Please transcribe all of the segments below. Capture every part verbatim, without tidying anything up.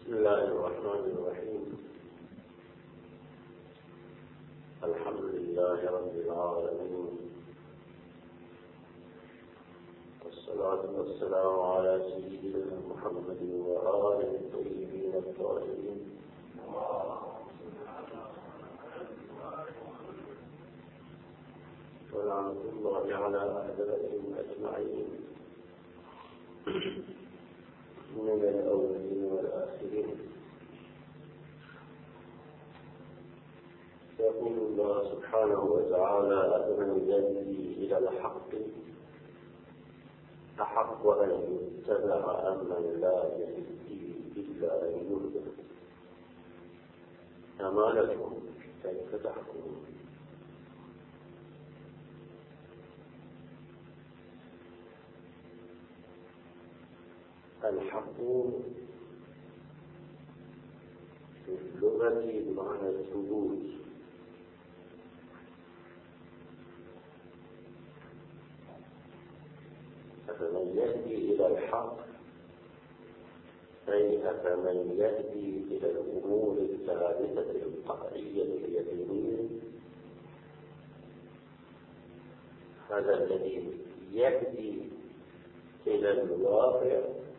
بسم الله الرحمن الرحيم. الحمد لله رب العالمين، والصلاة والسلام على سيدنا محمد وآله الطيبين الطاهرين، ولعنة الله على أعدائهم أجمعين من الأولين والآخرين. يقول الله سبحانه وتعالى: أفمن يهدي إلى الحق أحق أن يتبع أم من لا يهدي إلا أن يهدى، فما لكم كيف تحكمون؟ الحق في اللغة بمعنى الثبوت، أفمن يهدي إلى الحق أي أفمن يهدي إلى الأمور الثابتة القطعية اليقينية، هذا الذي يهدي إلى الواقع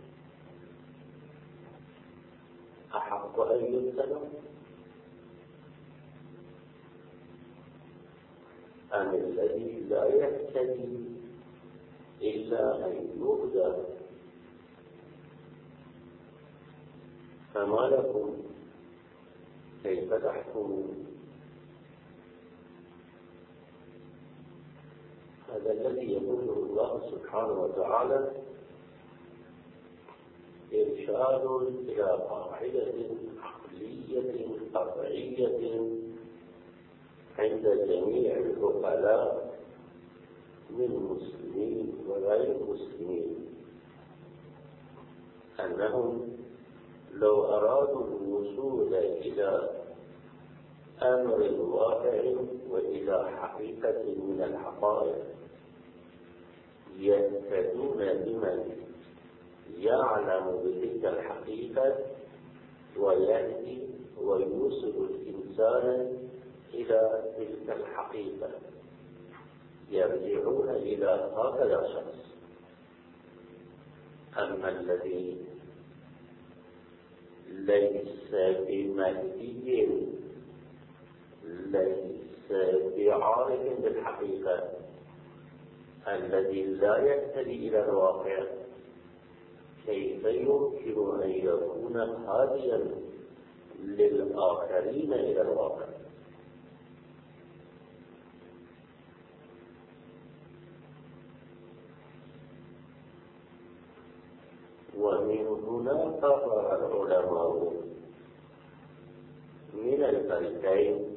أحق أن يتبع أم الذي لا يهتدي إلا أن يهدى؟ فما لكم كيف تحكمون؟ هذا الذي يقوله الله سبحانه وتعالى إرشاد إلى قاعدة عقلية قطعية عند جميع العقلاء من المسلمين وغير المسلمين، أنهم لو أرادوا الوصول إلى أمر واقع وإلى حقيقة من الحقائق يهتدون بمن يعلم بتلك الحقيقة ويهدي ويوصل الإنسان إلى تلك الحقيقة، يرجعون إلى هذا الشخص. أما الذي ليس بمهدي ليس بعارف بالحقيقة، الذي لا يهتدي إلى الواقع، كيف يمكن أن يكون هاديا للآخرين إلى الواقع؟ ومن هنا قرر العلماء من الفريقين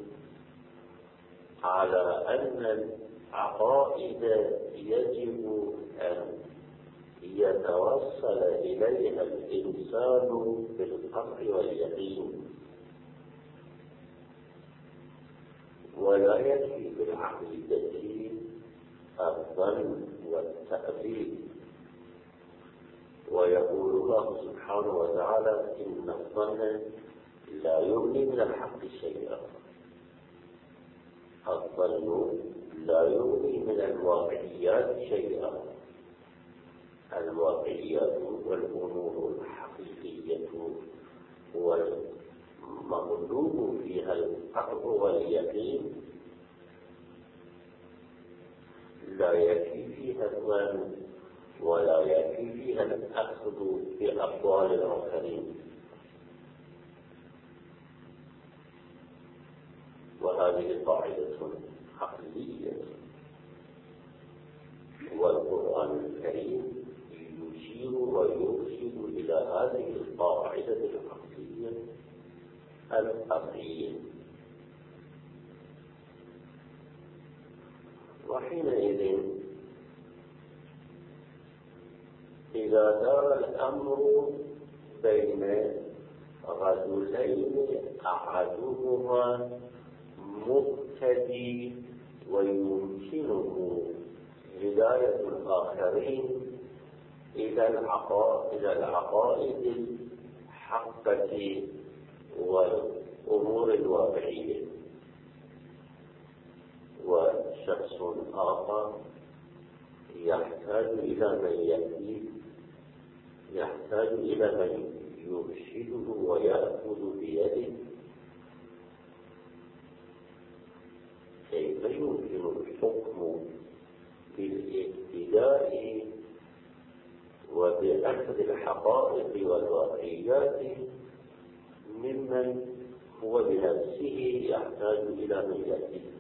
على أن العقائد يجب أن يتوصل إليها الإنسان بالقطع واليقين، ولا يكفي بالعقيدة الظن والتأويل. ويقول الله سبحانه وتعالى: إن الظن لا يغني من الحق شيئا. الظن لا يغني من الواقعيات شيئا. الواقعيات والأمور الحقيقية والمطلوب فيها القطع واليقين لا يكفي فيها الظن ولا يكفي فيها الأخذ بأقوال الآخرين. وهذه قاعدة عقلية، والقرآن الكريم يشير ويرشد إلى هذه القاعدة العقلية القطعية. وحينئذ إذا دار الأمر بين رجلين أحدهما مبتدي ويمكنه هداية الآخرين إلى العقائد المحقة والأمور الواقعية، وشخص آخر يحتاج إلى من يهديه، يحتاج إلى من يرشده ويأخذ بيده. كيف يمكن الحكم بالابتداء وبأخذ الحقائق والواقعيات ممن هو بنفسه يحتاج إلى من يهديه؟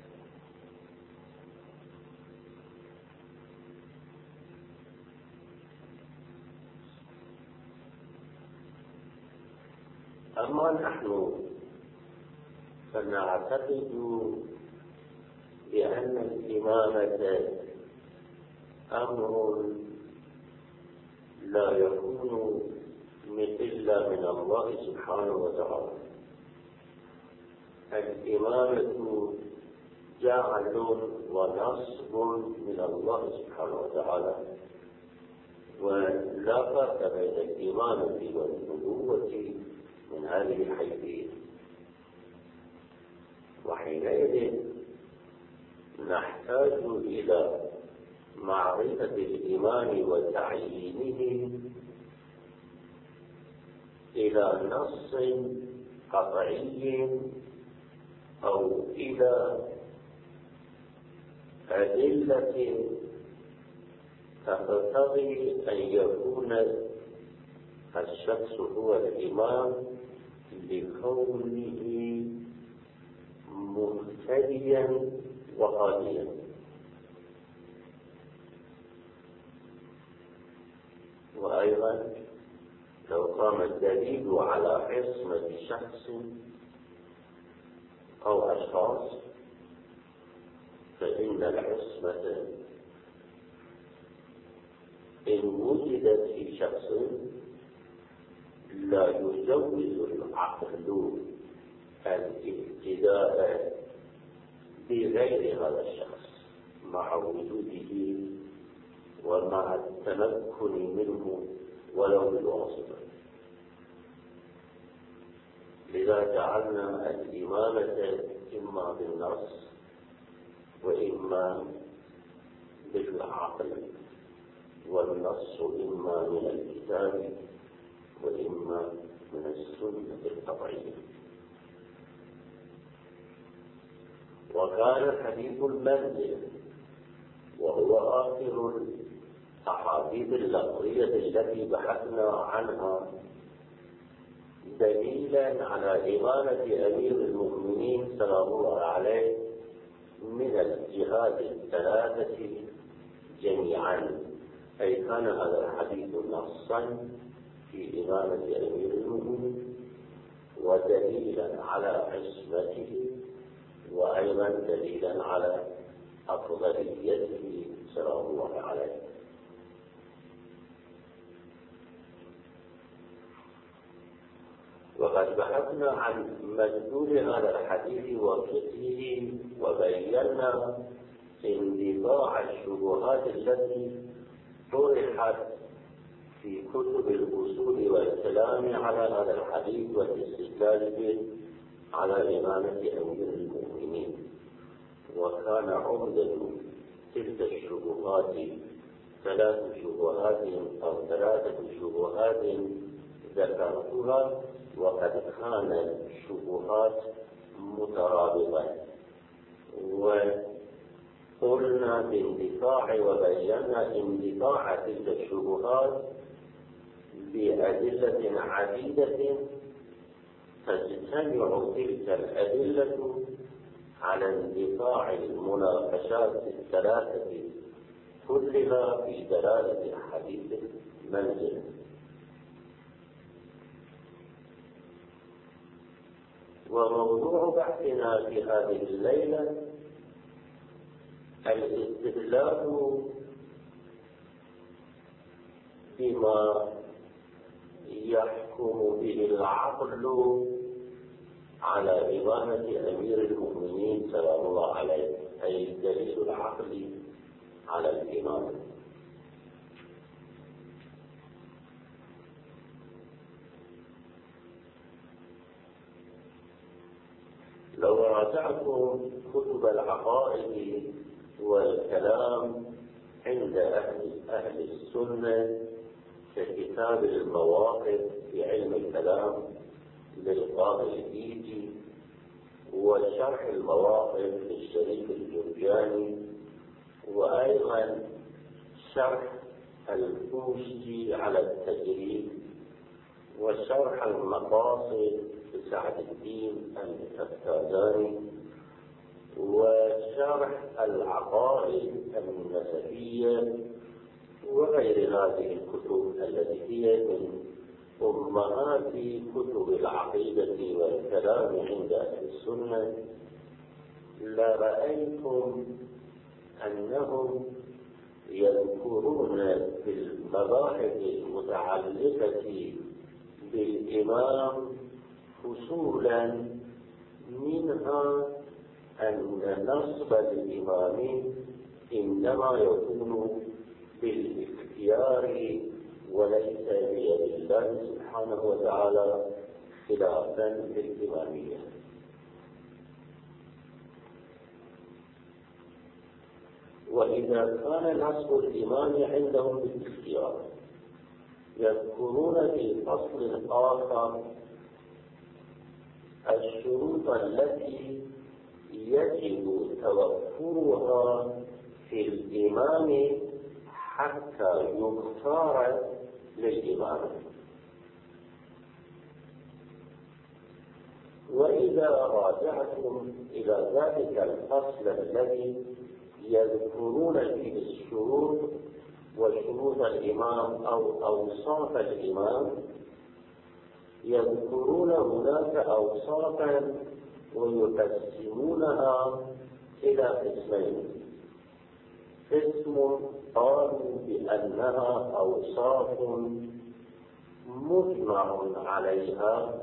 أما نحن فنعتقد بأن الإمامة أمر لا يكون إلا من الله سبحانه وتعالى. الإمامة جعل ونصب من الله سبحانه وتعالى، ولا فرق بين الإمامة والنبوة من هذه الحيثية. وحينئذ نحتاج إلى معرفة الإيمان وتعيينه إلى نص قطعي أو إلى أدلة تقتضي أن يكون الشخص هو الإمام لكونه مهتديا وهاديا. وأيضا لو قام الدليل على عصمة شخص أو أشخاص فإن العصمة إن وجدت في شخص لا يجوز العقل الابتداء بغير هذا الشخص مع وجوده ومع التمكن منه ولو بالواسطة. لذا جعلنا الإمامة إما بالنص وإما بالعقل، والنص إما من الكتاب وإما من السنة القطعية. وكان حديث المنزل وهو آخر الأحاديث اللفظية التي بحثنا عنها دليلا على إمامة أمير المؤمنين سلام الله عليه من الجهات الثلاثة جميعا، أي كان هذا الحديث نصا في إمامة أمير المؤمنين ودليلا على عصمته وأيضا دليلا على أفضليته سلام الله عليه. وقد بحثنا عن مدلول هذا الحديث وفقهه وبينا اندفاع الشبهات التي طرحت في كتب الأصول والكلام على هذا الحديث والاستدلال به على إمامة أمير المؤمنين. وكان عمدة تلك الشبهات ثلاث شبهات أو ثلاثة شبهات ذكرتها، وقد كان الشبهات مترابطة، وقلنا باندفاع وبينا اندفاع تلك الشبهات بأدلة عديدة تجتمع تلك الأدلة على اندفاع المناقشات الثلاثة كلها في دلالة حديث المنزل. وموضوع بحثنا في هذه الليلة الاستدلال بما يحكم به العقل على إمامة أمير المؤمنين سلام الله عليه، أي دليل العقل على الإمامة. راجعتم كتب العقائد والكلام عند أهل, أهل السنة ككتاب المواقف في علم الكلام للقاضي الإيجي، وشرح المواقف للشريف الجرجاني، وأيضا شرح الكوشي على التجريد، وشرح المقاصد لسعد الدين الكفتازاني، وشرح العقائد النسبية، وغير هذه الكتب التي هي من أمهات كتب العقيدة والكلام عند أهل السنة، لرأيتم أنهم يذكرون في المباحث المتعلقة بالإمام فصولا، منها أن نصب الإمام إنما يكون بالاختيار وليس بيد الله سبحانه وتعالى خلافا للإمامية. وإذا كان نصب الإمام عندهم بالاختيار، يذكرون في فصل آخر الشروط التي يجب توفرها في الإمام حتى يختار للإمام. وإذا راجعتم إلى ذلك الفصل الذي يذكرون فيه الشروط وشروط الإمام أو أوصاف الإمام، يذكرون هناك أوصافا ويقسمونها إلى قسمين: قسم قالوا بأنها أوصاف مجمع عليها،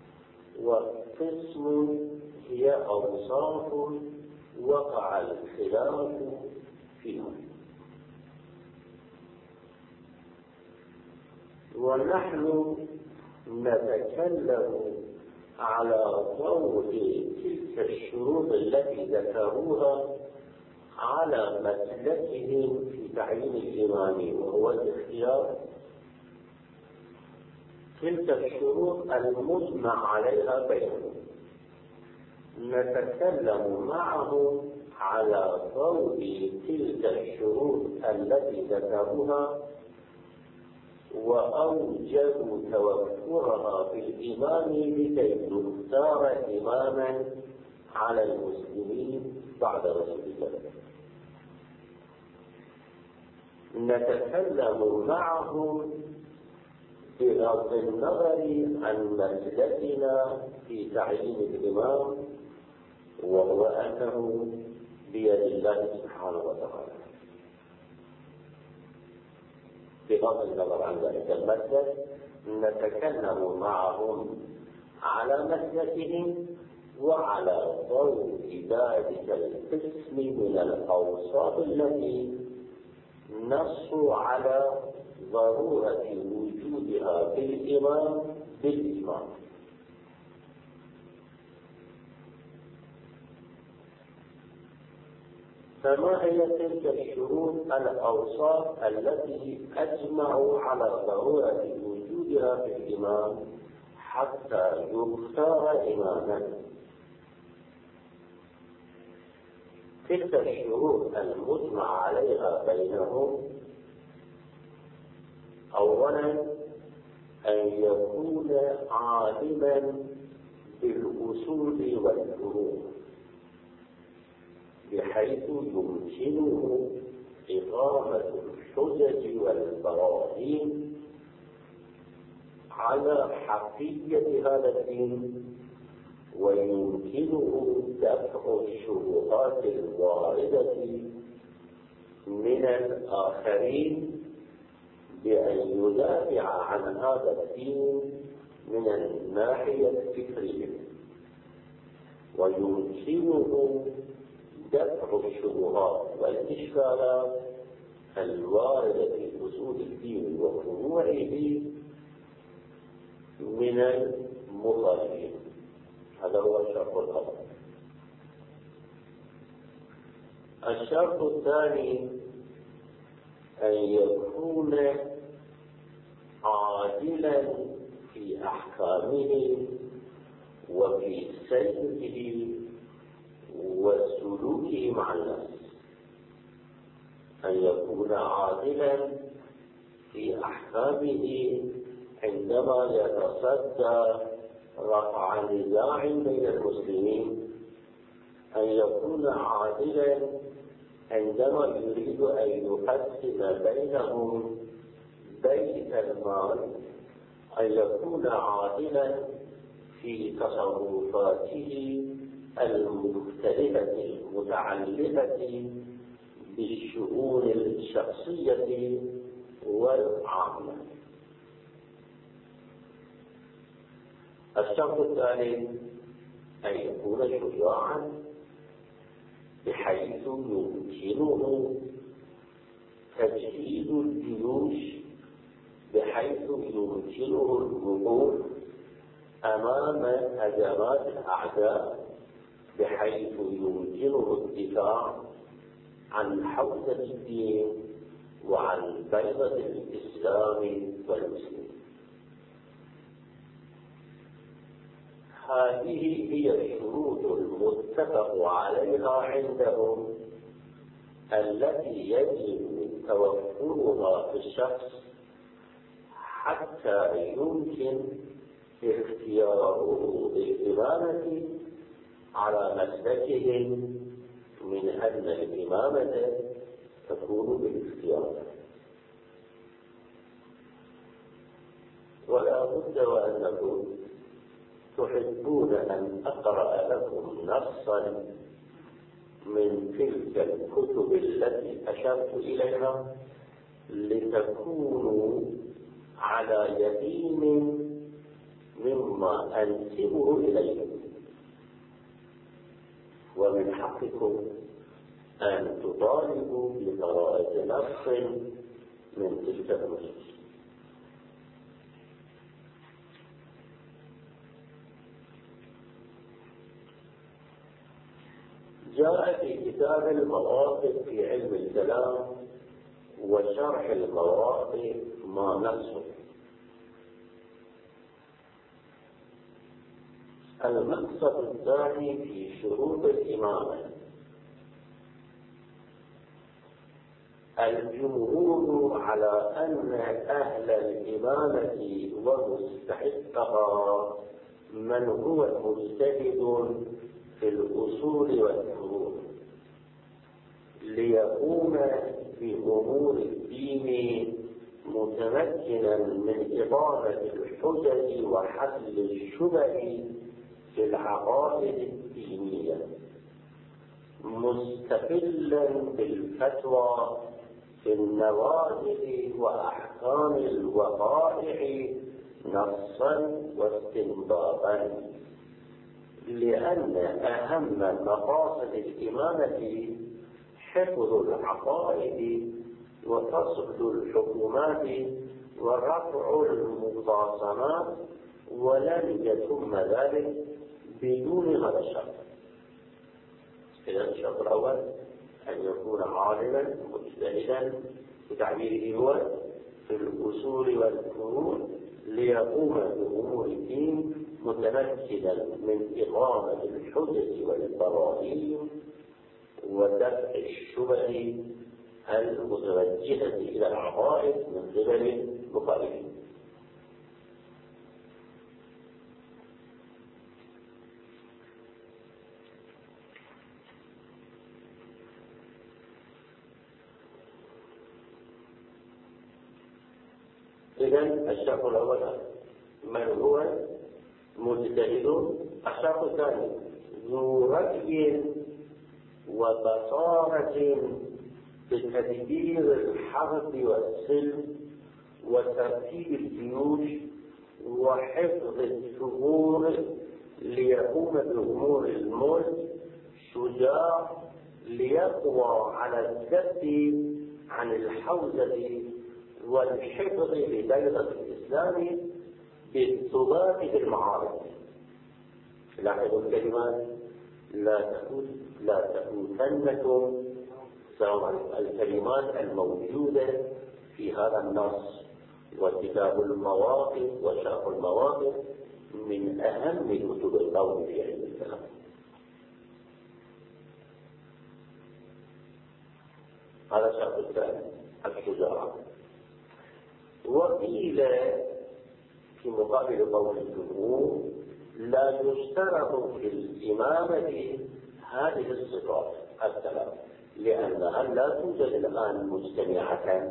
وقسم هي أوصاف وقع الخلاف فيها. ونحن نتكلم على ضوء تلك الشروط التي ذكروها على مسلكهم في تعيين الإمام وهو الاختيار. تلك الشروط المجمع عليها بينهم نتكلم معهم على ضوء تلك الشروط التي ذكروها وأوجبوا توفرها في الإمام لكي يختار إماما على المسلمين بعد رسول الله. نتكلم معهم بغض النظر عن مسلكنا في تعيين الإمام، وهو أنه بيد الله سبحانه وتعالى. بغض النظر عن ذلك المسلك نتكلم معهم على مسلكهم وعلى ضوء ذلك القسم من الأوصاف التي نصوا على ضرورة وجودها في الإمام بالإجماع. فما هي تلك الشروط الأوصاف التي أجمعوا على ضرورة وجودها في الإمام حتى يختار إماما؟ تلك الشروط المجمع عليها بينهم: أولا أن يكون عالما بالأصول والفروع بحيث يمكنه إقامة الحجج والبراهين على حقيقة هذا الدين، ويمكنه دفع الشبهات الواردة من الآخرين بأن يدافع عن هذا الدين من الناحية الفكرية، ويمكنه دفع الشبهات والإشكالات الواردة في أصول الدين وفروعه من المخالفين. هذا هو الشرط الأول. الشرط الثاني أن يكون عادلا في أحكامه وفي سيره وسلوكه مع الناس، أن يكون عادلا في أحكامه عندما يتصدى رفع نزاع بين المسلمين، أن يكون عادلا عندما يريد أن يقسم بينهم بيت المال، أن يكون عادلا في تصرفاته المختلفة المتعلقة بالشؤون الشخصية والعامة. الشرط الثالث أن يكون شجاعا بحيث يمكنه تجهيز الجيوش، بحيث يمكنه الوقوف أمام هجمات الأعداء، بحيث يمكنه الدفاع عن حوزة الدين وعن بيضة الإسلام والمسلمين. هذه هي الشروط المتفق عليها عندهم التي يجب توفرها في الشخص حتى يمكن اختياره بالإمامة على مسلكهم من أن الإمامة تكون بالاختيار. ولا بد وأنكم تحبون أن أقرأ لكم نصا من تلك الكتب التي أشرت إليها لتكونوا على يقين مما أنسبه إليكم، ومن حقكم أن تطالبوا بقراءة نص من تلك النصوص. جاء في كتاب المواقف في علم الكلام وشرح المواقف ما نصه. المقصد الثاني في شروط الإمامة: الجمهور على أن أهل الإمامة ومستحقها من هو مجتهد في الأصول والفروع ليقوم بأمور الدين متمكنا من إقامة الحجج وحل الشبه في العقائد الدينية، مستقلا بالفتوى في النوازل وأحكام الوقائع نصا واستنباطا، لأن أهم مقاصد الإمامة حفظ العقائد وفصل الحكومات ورفع المخاصمات، ولن يتم ذلك بدون هذا الشرط. إذا الشرط الأول أن يكون عالما مجتهدا بتعبيره هو في الأصول والفروع ليقوم بأمور الدين متمكنا من إقامة الحجج والبراهين ودفع الشبه المتوجهة إلى العقائد من قبل المخالفين. إذن الشرط الأول من هو مجتهد. الشرط الثاني ذو رأي وبصارة بتدبير الحرب والسلم وترتيب الجيوش وحفظ الثغور ليقوم بأمور الملك، شجاع ليقوى على الدفع عن الحوزة والحفظ لبيضة الإسلام بالثبات في المعارك. لاحظوا الكلمات: لا تفوت لا تفوتنكم الكلمات الموجودة في هذا النص وكتاب المواقف وشرح المواقف من أهم كتب القول في علم الكلام. هذا الشرط الثاني الشجاعة. وقيل في مقابل قول الجمهور لا يشترط في الإمامة هذه الصفات الثلاث، لأنها لا توجد الآن مجتمعة.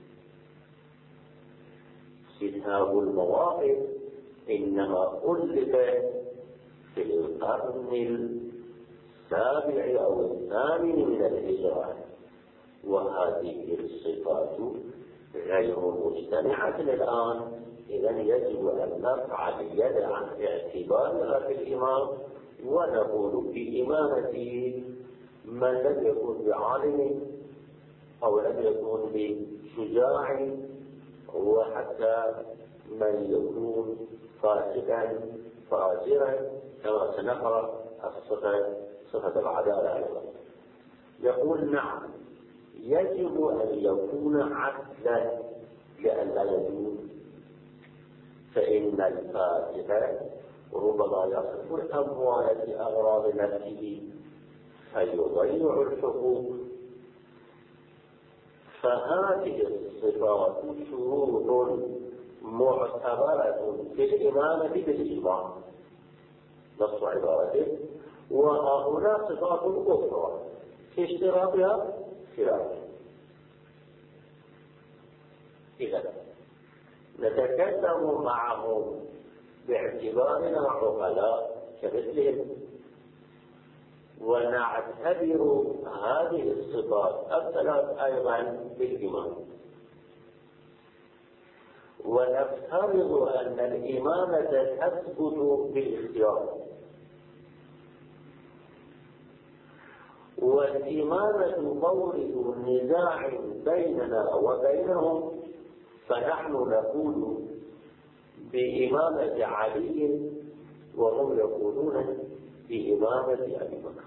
كتاب المواقف إنما ألف في القرن السابع أو الثامن من الهجرة، وهذه الصفات غير مجتمعة الآن. إذن يجب أن نرفع اليد عن اعتبارها في الإمام ونقول بإمامته من لم يكن بعالم أو لم يكن بشجاع، وحتى من يكون فاسدا فاجرا، كما سنقرأ الصفة صفة العدالة أيضا. يقول نعم يجب أن يكون عدلا لئلا يجوز، فإن الفاسد ربما يصرف الأموال لأغراض نفسه فيضيع الحقوق. فهذه الصفات شروط معتبرة في الإمامة بالإجماع نص عبارته، وهنا صفات أخرى في اشتراطها خلاف. إذا نتكلم معهم باعتبارنا عقلاء كمثلهم، ونعتبر هذه الصفات الثلاث أيضا بالإمام، ونفترض أن الإمامة تثبت بالاختيار، والإمامة مورد نزاع بيننا وبينهم، فنحن نقول بإمامة علي وهم يقولون بإمامة أبي بكر.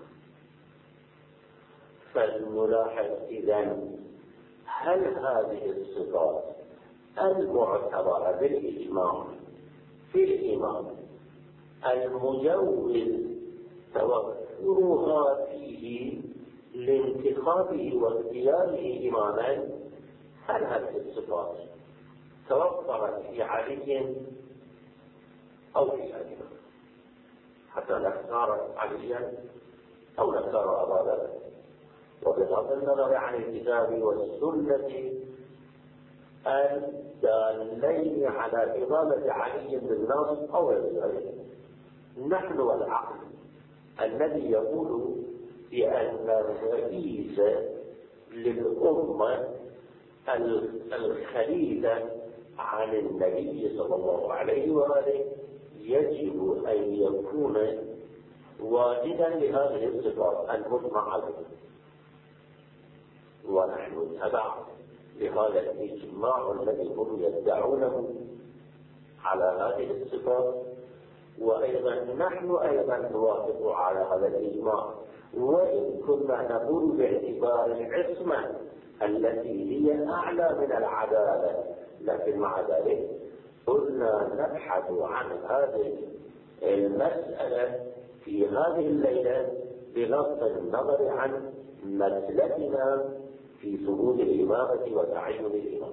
فلنلاحظ إذن هل هذه الصفات المعتبرة بالإجماع في الإمام المجوز توفرها فيه لانتخابه واختياره إماما، هل هذه الصفات توفرت في علي أو في أبي بكر حتى نختار عليا أو نختار أبا بكر؟ وبغض النظر عن الكتاب والسنة الدالين على إمامة علي بالنص أو غير ذلك، نحن والعقل الذي يقول بأن الرئيس للأمة الخليفة عن النبي صلى الله عليه وآله يجب أن يكون واجدا لهذه الصفات المجمع عليها، ونحن نتبع لهذا الإجماع الذي هم يدعونه على هذه الصفات، وأيضا نحن أيضا نوافق على هذا الإجماع، وإن كنا نقول باعتبار العصمة التي هي أعلى من العدالة، لكن مع ذلك قلنا نبحث عن هذه المسألة في هذه الليلة بغض النظر عن مسلكنا في ثبوت الإمامة وتعين الإمامة.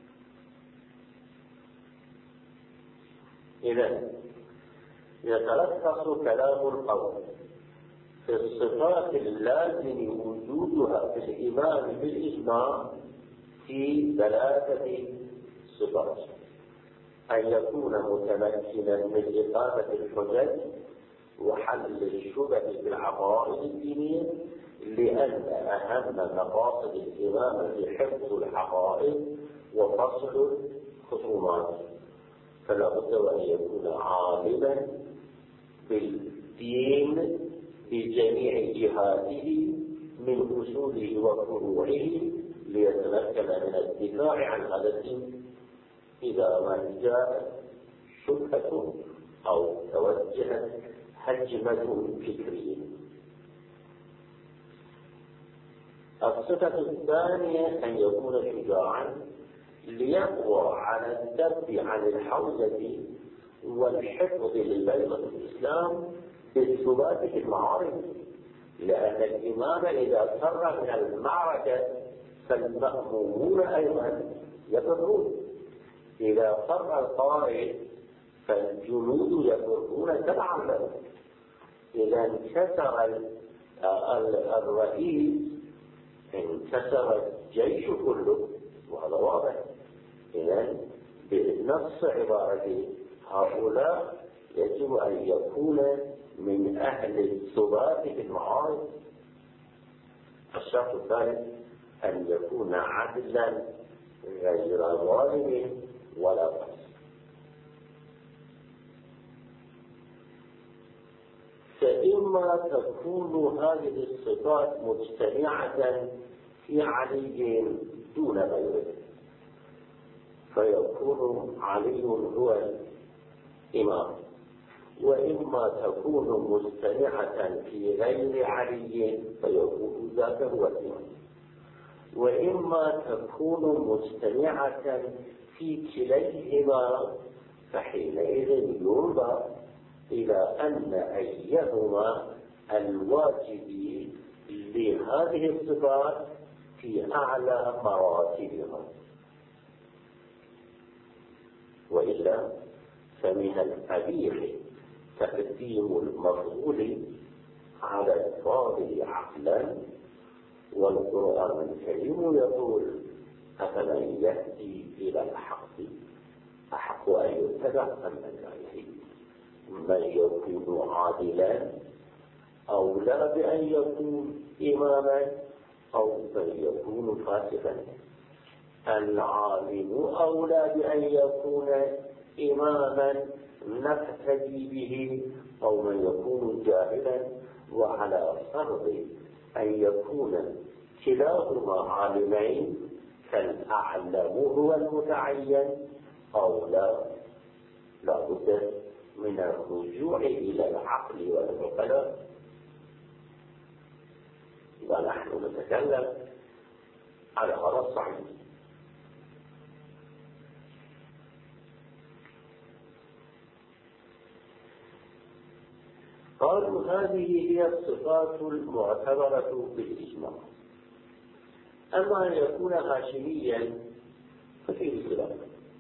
إذن يتلخص كلام القول في الصفات اللازم وجودها في الإمام بالإجماع في ثلاثة صفات: أن يكون متمكنا من إقامة الحجج وحل الشبه في العقائد الدينية، لأن أهم مقاصد الإمامة حفظ الحقائق وفصل الخصومات، فلا بد وأن يكون عالما بالدين بجميع جهاته من أصوله وفروعه ليتمكن من الدفاع عن هذا الدين إذا ما جاءت شبهة أو توجهت هجمة فكرية. الصفة الثانية أن يكون شجاعا ليقوى على الذب عن الحوزة والحفظ لبيضة الإسلام بالثبات في المعارك، لأن الإمام إذا فر من المعركة فالمأمومون أيضا يفرون، إذا فر القائد فالجنود يفرون تبعا له، إذا انكسر الرئيس انكسر الجيش كله، وهذا واضح. إذا بنص عبارة هؤلاء يجب أن يكون من أهل الثبات في المعارك. الشرط الثالث أن يكون عدلا غير ظالم ولا فاسق. فإما تكون هذه الصفات مجتمعة في علي دون غيره، فيكون علي هو الإمام، وإما تكون مجتمعة في غير علي فيكون ذاك هو الإمام، وإما تكون مجتمعة في كليهما فحينئذ ينظر إلى أن أيهما الواجب لهذه الصفات في أعلى مراتبها، وإلا فمن القبيح تقديم المفضول على الفاضل عقلا، والقرآن الكريم يقول أفمن يهدي إلى الحق أحق أن يتبع أم أن لا يهدي، من يكون عادلا أولى بأن يكون إماما أو من يكون فاسقا، العالم أولى بأن يكون إماما نقتدي به أو من يكون جاهلا، وعلى فرض أن يكون كلاهما عالمين فالأعلم هو المتعين أو لا لا بد من الرجوع إلى العقل والعقلاء. ونحن نتكلم على هذا الصعيد. قالوا هذه هي الصفات المعتبرة بالإجماع، أما أن يكون هاشميا ففيه خلاف،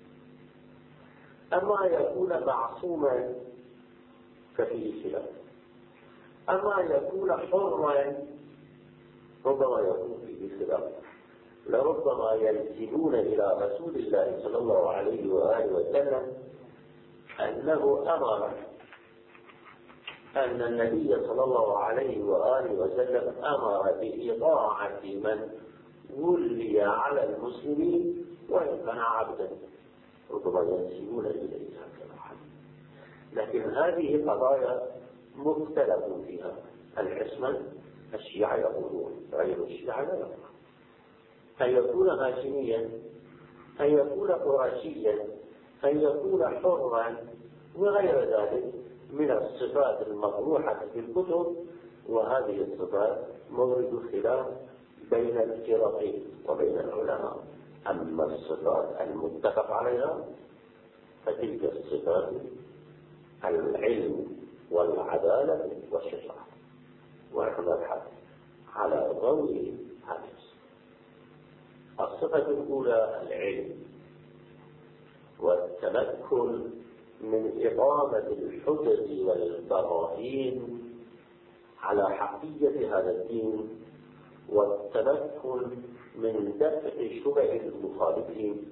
أما أن يكون معصوما ففيه خلاف، أما أن يكون حرا ربما يكون فيه خلاف، لربما ينسبون إلى رسول الله صلى الله عليه وآله وسلم أنه أمر أن النبي صلى الله عليه وآله وسلم أمر بإطاعة من ولي على المسلمين وإن كان عبدا، ربما ينسبون إليه هكذا. لكن هذه قضايا مختلف فيها. العصمة الشيعة يقولون، غير الشيعة لا يقولون. أن يكون هاشميا، أن يكون قرشيا، أن يكون حرا، وغير ذلك من الصفات المطروحة في الكتب، وهذه الصفات مورد خلاف بين الفرق وبين العلماء. أما الصفات المتفق عليها فتلك الصفات العلم والعدالة والشجاعة، ونحن نبحث على ضوء هذه الصفة الأولى: العلم والتمكن من إقامة الحجج والبراهين على حقيقة هذا الدين، والتمكن من دفع شبه المخالفين.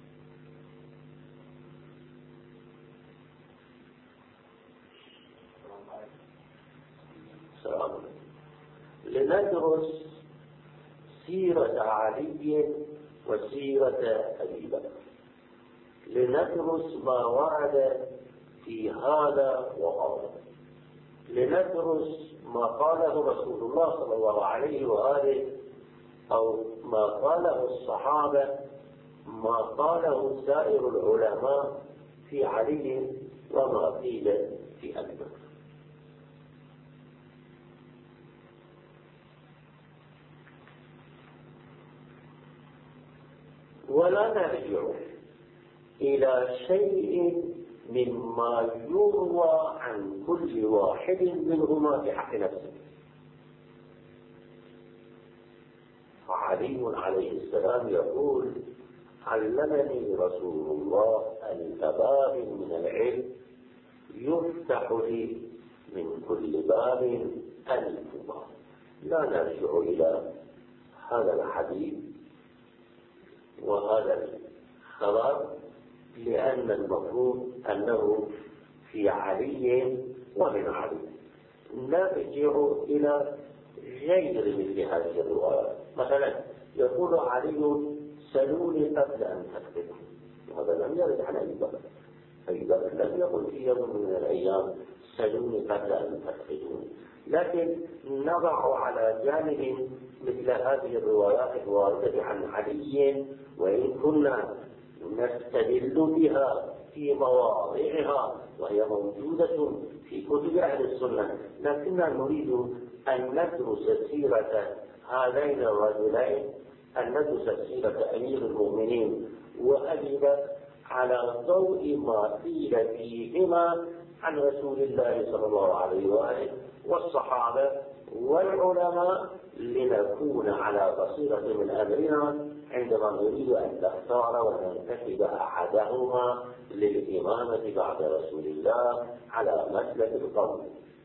السلام عليكم. لندرس سيرة علي وسيرة أبي بكر، لندرس ما ورد في هذا وهذا، لندرس ما قاله رسول الله صلى الله عليه وآله أو ما قاله الصحابة، ما قاله سائر العلماء في علي وما قيل في أبي بكر. ولا نرجع إلى شيء مما يروى عن كل واحد منهما بحق نفسه. فعلي عليه السلام يقول: علمني رسول الله أن باب من العلم يفتح لي من كل باب ألف باب. لا نرجع إلى هذا الحديث وهذا الخبر، لأن المفروض أنه في علي ومن علي. نرجع إلى غير مثل هذه الروايات. مثلا يقول علي: سلوني قبل أن تكتبوا، وهذا لم يرد عن أبي بكر. أبي بكر لم يقل في يوم من الأيام: سلوني قبل أن تكتبوا. لكن نضع على جانب مثل هذه الروايات الواردة عن علي، وإن كنا نستدل بها في مواضعها وهي موجودة في كتب أهل السنة، لكننا نريد أن ندرس سيرة هذين الرجلين، أن ندرس سيرة أمير المؤمنين وأبي بكر على ضوء ما قيل فيهما عن رسول الله صلى الله عليه وآله والصحابة والعلماء، لنكون على بصيرة من أمرنا عندما نريد أن نختار وننتخب أحدهما للإمامة بعد رسول الله على مسلك القول.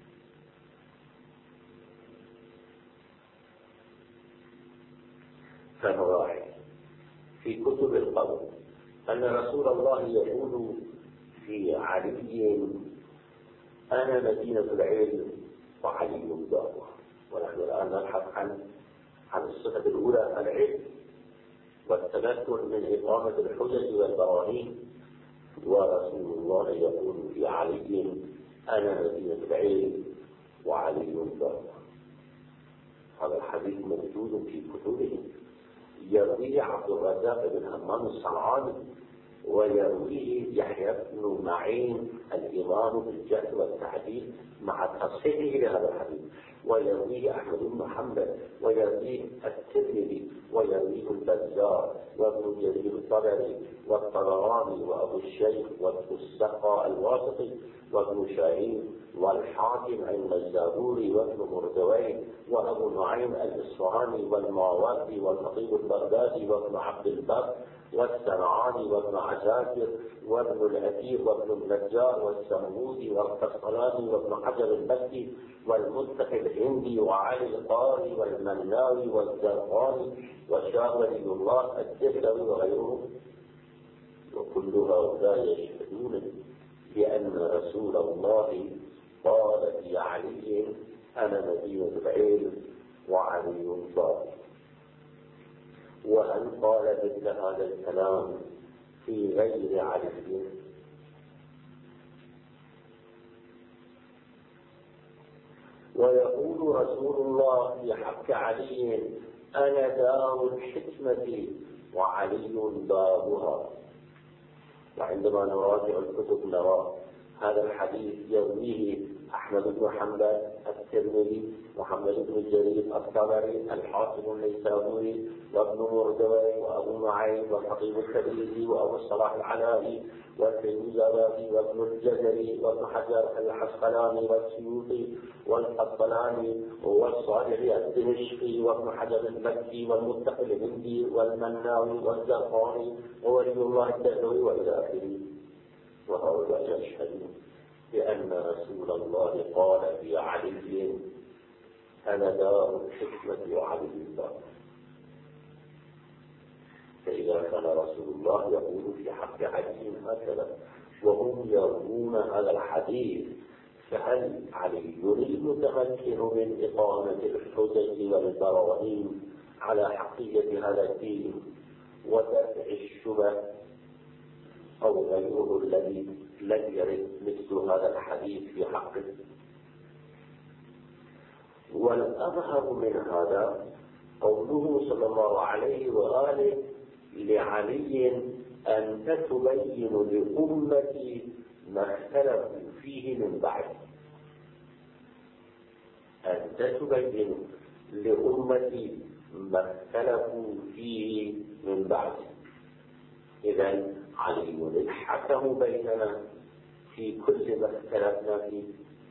فنراعي في كتب القول أن رسول الله يقول في علي: أنا مدينة العلم وعلي دارها. ونحن الآن نبحث عن عن الصفة الأولى، العلم والتمكن من إقامة الحجج والبراهين، ورسول الله يقول في علي: أنا مدينة العلم وعلي دارها. هذا الحديث موجود في كتبهم، يرويه عبد الرزاق بن همام الصنعاني، ويرويه يحيى بن معين الإمام بالجهل والتعديل مع تصحيحه لهذا الحديث، ويرويه أحمد بن حنبل، ويرويه الترمذي، ويرويه البزار وابن جرير الطبري والطبراني وأبو الشيخ وابن السقا الواسطي وابن شاهين والحاكم النيسابوري وابن مردويه وأبو نعيم الإصفهاني والماوردي والخطيب البغدادي وابن عبد البر والسمعاني وابن عساكر وابن الأثير وابن النجار والسمودي والقسطلاني وابن حجر المكي والمتقي الهندي وعلي القاري والمناوي والزرقاني وشاه ولي الله الدهلوي وغيرهم. وكل هؤلاء يشهدون بأن رسول الله قال في علي: أنا مدينة العلم وعلي داري. وهل قال مثل هذا الكلام في غير علي؟ ويقول رسول الله في حق علي: أنا دار الحكمة وعلي بابها. وعندما نراجع الكتب نرى هذا الحديث يرويه أحمد بن حنبل، الترمذي، محمد بن جرير الطبري، الحاكم النيسابوري وابن مردويه وأبو نعيم والخطيب التبريزي وأبو الصلاح العلائي والفيروزابادي وابن الجزري وابن حجر العسقلاني والسيوطي والقسطلاني والصالحي الدمشقي وابن حجر المكي والمتقي الهندي والمناوي والزرقاني وولي الله الدهلوي وإلى آخره. وهؤلاء يشهدون بأن رسول الله قال في علي: أنا دار الحكمة وعلي دار. فإذا كان رسول الله يقول في حق علي هكذا وهم يروون هذا الحديث، فهل علي المتمكن من إقامة الحجج والبراهين على حقيقة هذا الدين ودفع الشبه، أو غيره الذي لم يرد مثل هذا الحديث في حقه؟ والأظهر من هذا قوله صلى الله عليه وآله لعلي: أنت تبين لأمتي ما اختلفوا فيه من بعد. أنت تبين لأمتي ما اختلفوا فيه من بعد. إذا علي الحكم بيننا في كل ما اختلفنا فيه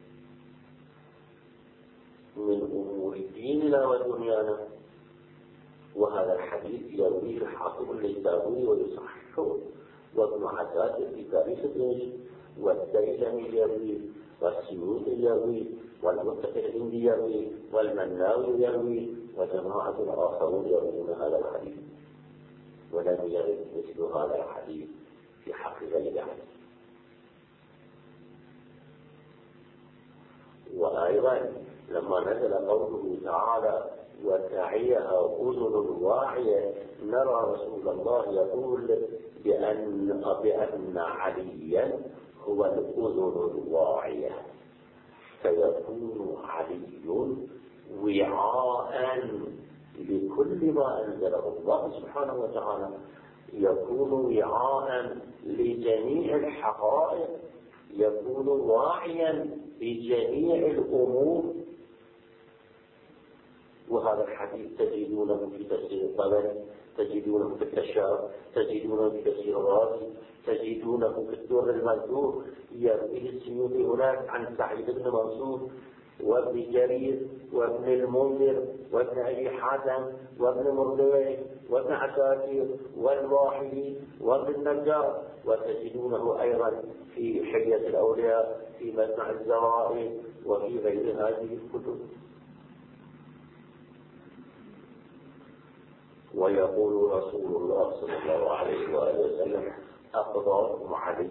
من أمور ديننا ودنيانا. وهذا الحديث يرويه الحافظ النيسابوري ويصححه، وابن عساكر في تاريخ دمشق، والديلمي يرويه، والسيوطي يرويه، والمتقي الهندي يرويه، والمناوي يرويه، وجماعة آخرون يروون هذا الحديث، ولم يرد مثل هذا الحديث في حق غير علي. وأيضا لما نزل قوله تعالى وتعيها أذن واعية، نرى رسول الله يقول بأن, بأن عليا هو الأذن الواعية، فيكون علي وعاء لكل ما أنزله الله سبحانه وتعالى، يكون وعاء لجميع الحقائق، يكون واعيا بجميع الأمور. وهذا الحديث تجدونه في تفسير الطبري، تجدونه في الكشاف، تجدونه في تفسير الرازي، تجدونه في الدر المنثور، يرويه السيوطي هناك عن سعيد بن منصور وابن جرير وابن المنذر وابن أبي حاتم وابن مردويه وابن عساكر والواحدي وابن النجار، وتجدونه أيضا في حلية الأولياء، في مجمع الزوائد، وفي غير هذه الكتب. ويقول رسول الله صلى الله عليه وآله وسلم أقضاكم علي.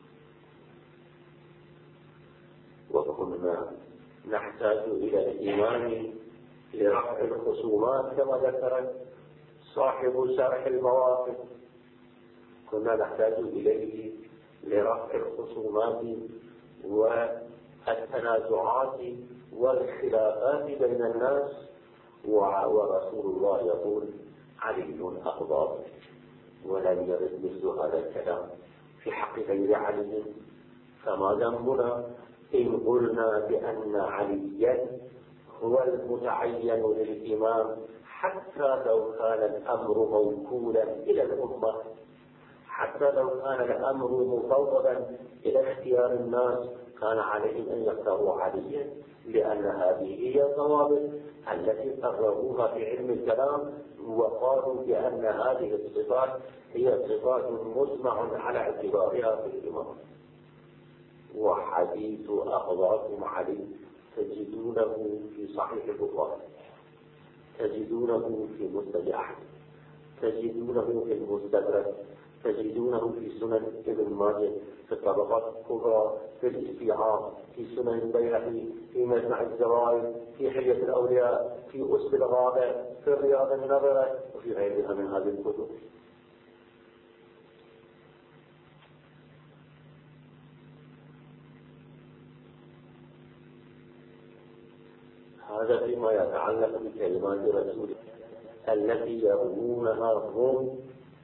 وكنا نحتاج إلى الإمام لرفع الخصومات كما ذكر صاحب شرح المواقف، كنا نحتاج إليه لرفع الخصومات والتنازعات والخلافات بين الناس. ورسول الله يقول علي أقضى، ولم يرد مثل هذا الكلام في حق غير علي. فما ذنبنا إن قلنا بأن عليا هو المتعين للإمام، حتى لو كان الأمر موكولا إلى الأمة، حتى لو كان الأمر مفوضا إلى اختيار الناس، كان عليهم أن يختاروا عليا، لأن هذه هي الضوابط التي قرروها في علم الكلام، وقالوا بأن هذه الصفات هي صفات مجمع على اعتبارها في الإمام. وحديث أقضاكم علي تجدونه في صحيح البخاري، تجدونه في مسند أحمد، تجدونه في المستدرك، تجدونه في سنن ابن ماجه، في الطبقات الكبرى، في الاستيعاب، في سنن البيهقي، في مجمع الزوائد، في حلية الأولياء، في أسد الغابة، في الرياض النظرة، وفي غيرها من هذه الكتب. هذا فيما يتعلق بكلمات رسول التي يروونها هم،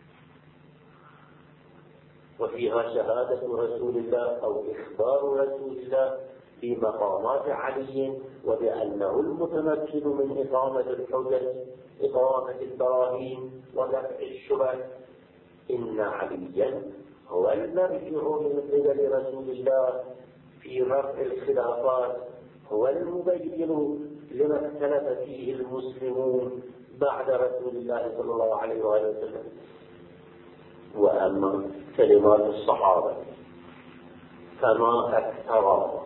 وفيها شهادة رسول الله أو إخبار رسول الله بمقامات علي، وبأنه المتمكن من إقامة الحجج، إقامة البراهين، ودفع الشبه. إن عليا هو المرجع من قبل رسول الله في رفع الخلافات، هو المبين لما اختلف فيه المسلمون بعد رسول الله صلى الله عليه وآله وسلم. وأما كلمات الصحابة فما أكثرها،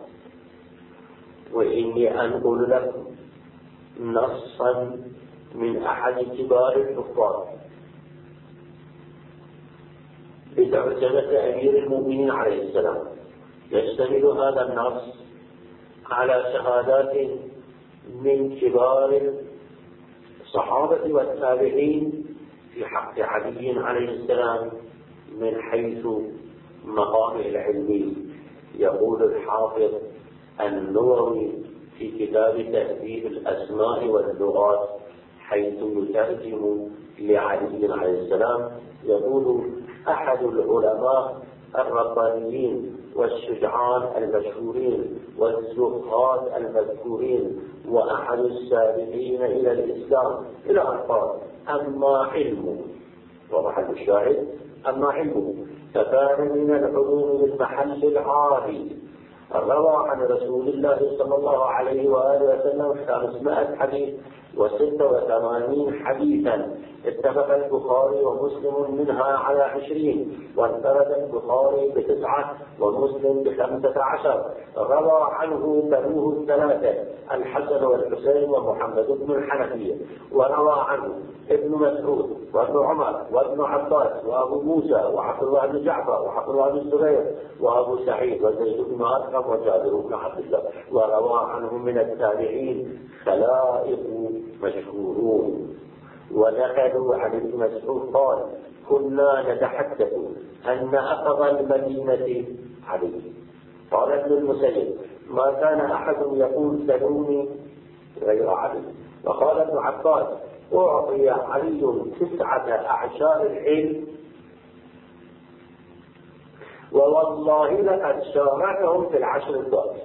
وإني أنقل لكم نصا من أحد كبار الحفاظ بترجمة أمير المؤمنين عليه السلام. يشتمل هذا النص على شهادات من كبار الصحابة والتابعين في حق علي عليه السلام من حيث مقامه العلمي. يقول الحافظ النووي في كتاب تهذيب الأسماء واللغات حيث يترجم لعلي عليه السلام، يقول أحد العلماء الربانيين والشجعان المشهورين والزهاد المذكورين وأحد السابقين إلى الإسلام إلى أن قال أما علمه، ومحل الشاهد أما علمه فكان من العلوم بالمحل العالي. روى عن رسول الله صلى الله عليه وآله وسلم خمسمائة حديث وستة وثمانين حديثا، اتفق البخاري ومسلم منها على عشرين، وانفرد البخاري بتسعة ومسلم بخمسة عشر. روى عنه بنوه الثلاثة الحسن والحسين ومحمد بن الحنفية، وروى عنه ابن مسعود وابن عمر وابن عباس وابو موسى وعبد الله بن جعفر وعبد الله بن الزبير وابو سعيد وزيد بن أرقم وجابر بن عبد الله. وروى عنه من التابعين خلائق مشهورون. ونقلوا عن ابن مسعود قال: كنا نتحدث أن أخذ المدينة علي. قال ابن المسيب: ما كان أحد يقول سلوني غير علي. وقال ابن عباس: أعطي علي تسعة أعشار العلم ووالله لقد شاركهم في العشر الضابط.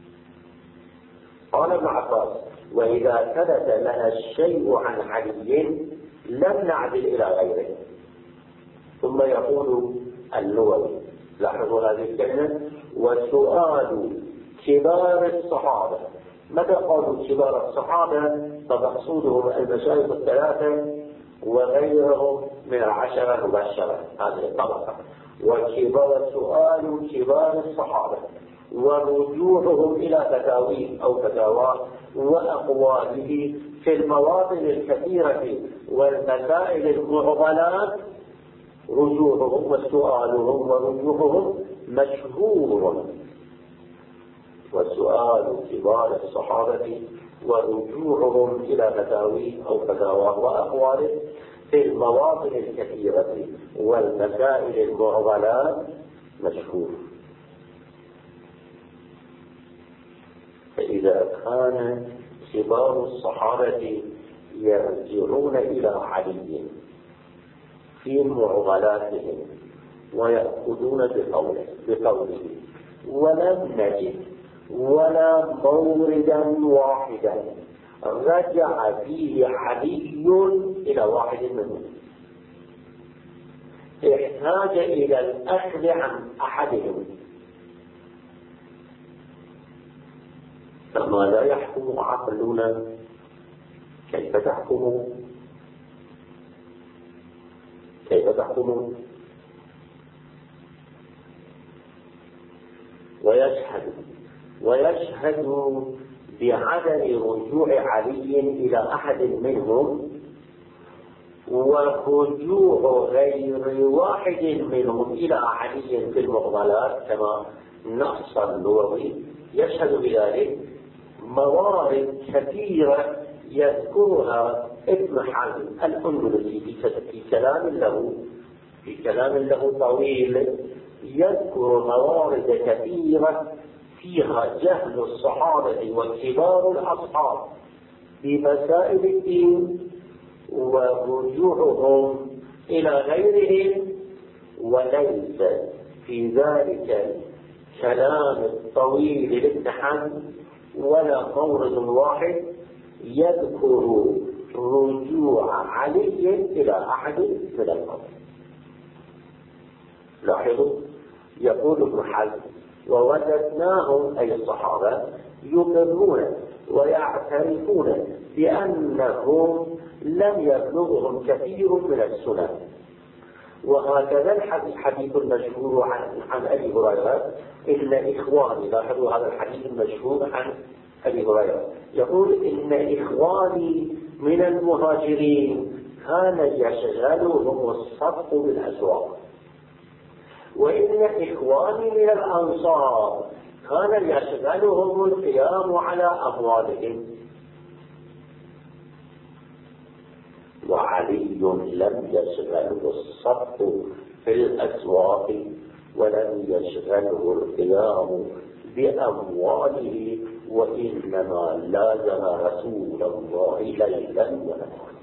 قال ابن عباس: وإذا ثبت لنا الشيء عن علي لم نعدل إلى غيره. ثم يقول النووي، لاحظوا هذه الكلمة: وسؤال كبار الصحابة. متى قالوا كبار الصحابة؟ فمقصودهم المشايخ الثلاثة وغيرهم من العشرة المبشرة، هذه الطبقة. وكبار سؤال كبار الصحابة ورجوعهم إلى فتاويه أو فتاواه وأقواله في المواطن الكثيرة والمسائل المعضلات، رجوعهم وسؤالهم ورجوعهم مشهور. وسؤال كبار الصحابة ورجوعهم إلى فتاويه أو فتاواه وأقواله في المواطن الكثيرة والمسائل المعضلات مشهور. فإذا كان كبار الصحابة يرجعون إلى علي في معضلاتهم ويأخذون بقوله, بقوله ولم نجد ولا موردا واحدا رجع فيه علي إلى واحد منهم، احتاج إلى الأخذ عن أحدهم، فماذا يحكم عقلنا؟ كيف تحكموا؟ كيف تحكموا؟ ويشهد ويشهد بعدم رجوع علي إلى أحد منهم ورجوع غير واحد منهم إلى علي في المعضلات كما نص النووي. يشهد بذلك موارد كثيرة يذكرها ابن حزم الأندلسي في كلام له في كلام له طويل، يذكر موارد كثيرة فيها جهل الصحابة وكبار الأصحاب بمسائل الدين ورجوعهم إلى غيرهم، وليس في ذلك كلام الطويل لابن حزم ولا مورد واحد يذكر رجوع علي إلى أحد من القوم. لاحظوا، يقول ابن حزم: ووجدناهم أي الصحابة يقرون ويعترفون بأنهم لم يبلغهم كثير من السنن. وهكذا الحديث المشهور عن, عن أبي هريرة: إن إخواني، لاحظوا هذا الحديث المشهور عن أبي هريرة، يقول: إن إخواني من المهاجرين كان يشغلهم الصدق بالأسواق، وإن إخواني من الأنصار كان يشغلهم القيام على أموالهم، وعلي لم يشغله الصدق في الأسواق ولم يشغله القيام بأمواله، وإنما لازم رسول الله ليلا ونهارا.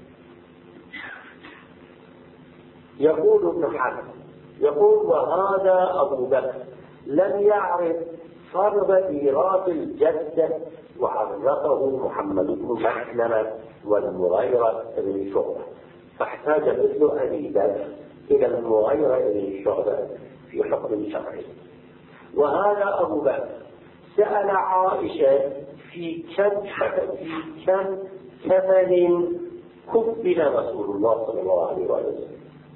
يقول ابن حزم: يقول: وهذا أبو بكر لم يعرف فرض ميراث الجدة، وعرفه محمد بن مسلمة والمغيرة بن شعبة، فاحتاج مثل أبي بكر إلى المغيرة إلى الشعبة في حكم شرعي. وهذا أبو بكر سأل عائشة في كم في كم ثمن كفل رسول الله صلى الله عليه وسلم،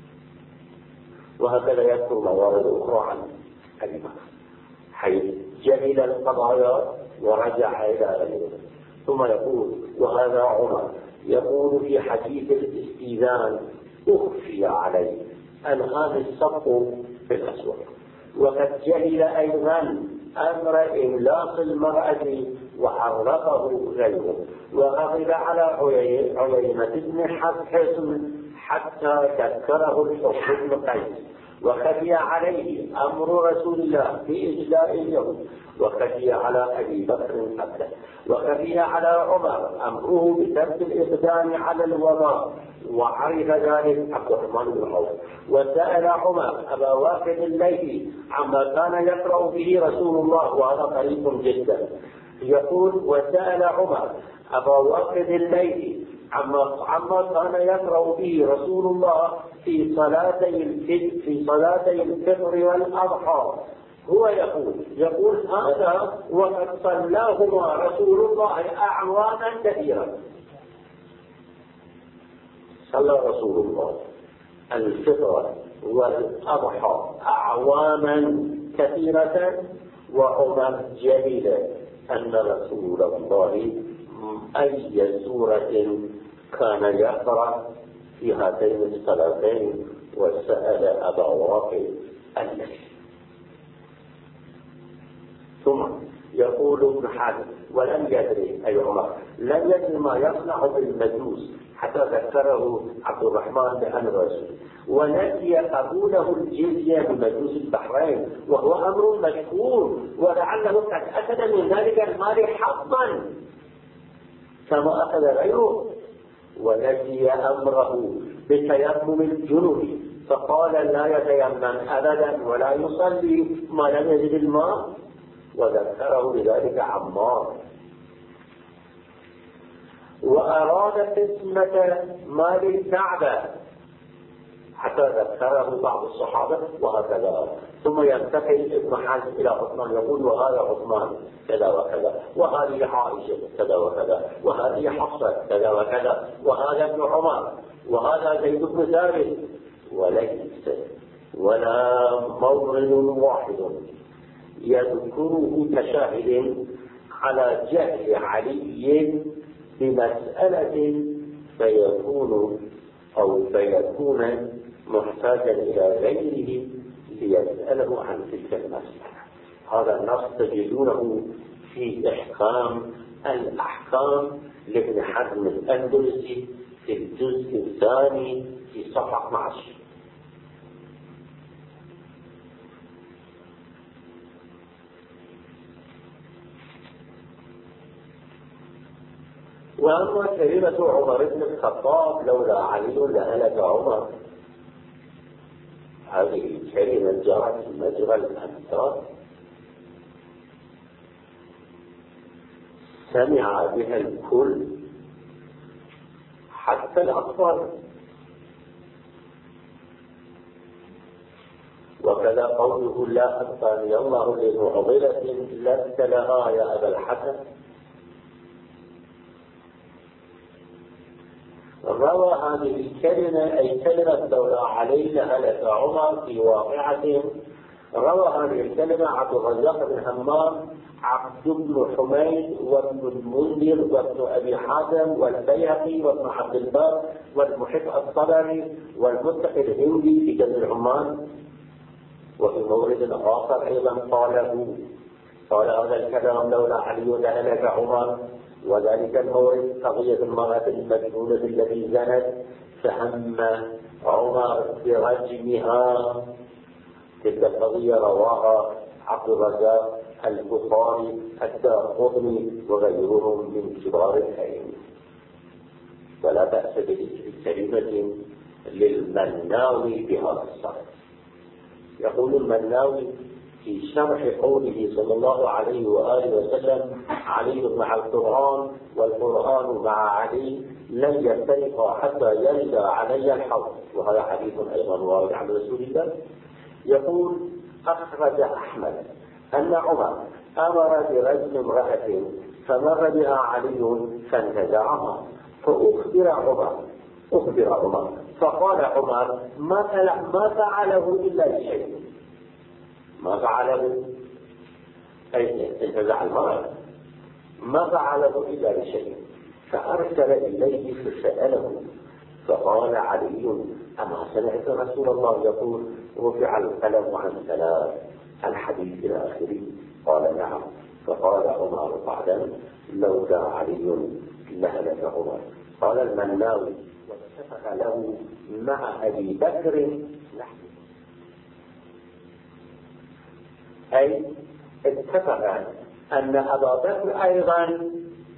وهكذا يذكر موارد أخرى عن أبي بكر حيث جهل القضايا ورجع إلى غيره. ثم يقول وهذا عمر يقول في حديث الاستئذان أخفي عليه أن هذا الصف في الأسواق، وقد جهل أيضا أمر إملاق المرأة وحرقه غيره، وغضب على عيينة بن حزم حتى ذكره الحر بن قيس، وخفي عليه أمر رسول الله بإجلاء اليهود، وخفي على أبي بكر قبله، وخفي على عمر أمره بترك الإقدام على الوضاء، وعرف ذلك عبد الرحمن بن عوف. وسأل عمر أبا واقد الليثي عما كان يقرأ به رسول الله، وهذا قريب جدا. يقول وسأل عمر أبا واقد الليثي عما عما كان يقرأ به رسول الله في صلاتي الفجر في صلاتي الفطر والأضحى. هو يقول يقول هذا وقد صلاهما رسول الله أعواما كثيرة. صلى رسول الله الفطر والأضحى أعواما كثيرة، وعمر جهل أن رسول الله أي سورة كان يقرأ في هاتين الصلاتين، وسأل أبا واقد الليثي. ثم يقول ابن حزم ولم يدري أي عمر لم يدري ما يصنع بالمجوس حتى ذكره عبد الرحمن بن الرسول، ونسي قبوله الجزية بمجوس البحرين، وهو أمر مشهور، ولعله قد أخذ من ذلك المال حظا كما أخذ غيره. ونسي أمره بتيمم الجنوب، فقال لا يتيمم أبدا ولا يصلي ما لم يجد الماء، وذكره بذلك عمار. وأراد قسمة مال الكعبة حتى ذكره بعض الصحابة، وهكذا. ثم ينتقل ابن حزم إلى عثمان يقول وهذا عثمان كذا وكذا، وهذه عائشة كذا وكذا، وهذه حفصة كذا وكذا، وهذا ابن عمر، وهذا زيد بن ثابت. وليس ولا مورد واحد يذكره كشاهد على جهل علي بمسألة فيكون أو فيكون محتاجا إلى غيره ليسأله عن تلك المسألة. هذا النص تجدونه في إحكام الأحكام لابن حزم الأندلسي في الجزء الثاني في صفحة اثني عشر. وأما كلمة عمر بن الخطاب لولا علي لهلك عمر، هذه كلمة جرت مجرى الأمثال، سمع بها الكل حتى الأطفال. وكذا قوله لا أبقاني الله لمعضلة لست لها يا أبا الحسن. روى هذه الكلمة أي كلمة لولا علي لهلك عمر في واقعة، روى هذه الكلمة عبد الرزاق بن همام، عبد بن حميد، وابن المنذر، وابن أبي حاتم، والبيهقي، وابن عبد البر، والمحب الطبري، والمتقي الهندي في جزء العمان. وفي مورد آخر أيضا قاله قال هذا الكلام لولا علي لهلك عمر. وذلك المورد قضية المرأة المجنونة التي زنت فهم عمر برجمها. تلك القضية رواها عبد الرزاق، البخاري، الدارقطني وغيرهم من كبار الأئمة. ولا بأس بكلمة للمناوي بهذا الصدد. يقول المناوي في شرح قوله صلى الله عليه وآله وسلم علي مع القرآن والقرآن مع علي لن يفترقا حتى يرد علي الحوض، وهذا حديث أيضا وارد عن رسول الله. يقول: أخرج أحمد أن عمر أمر برجم امرأة فمر بها علي فانتزعها، فأخبر عمر أخبر عمر فقال عمر: ما فعله إلا لشيء. ما فعله أي انتزع المرأة، ما فعله إلا لشيء. فأرسل إليه فسأله، فقال علي: أما سمعت رسول الله يقول رفع القلم عن ثلاث الحديث إلى آخره؟ قال: نعم. فقال عمر بعدا: لولا علي لهلك عمر. قال المناوي: واتفق له مع أبي بكر نحن، أي اتفق أن أبا بكر أيضا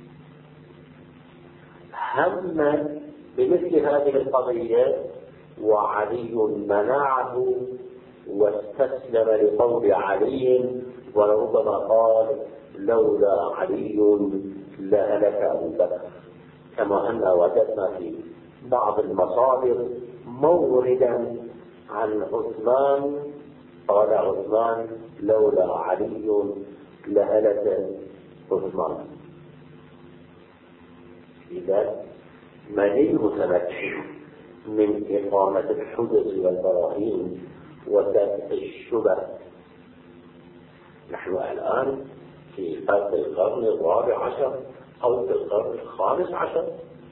هم بمثل هذه القضية، وعلي منعه واستسلم لقول علي، وربما قال: لولا علي لهلك أبو بكر. كما أن وجدنا في بعض المصادر موردا عن عثمان قال عثمان: لولا علي لهلك عثمان. إذا من المتمكن من إقامة الحجج والبراهين ودفع الشبه؟ نحن الآن في فرق القرن الرابع عشر أو في القرن الخامس عشر.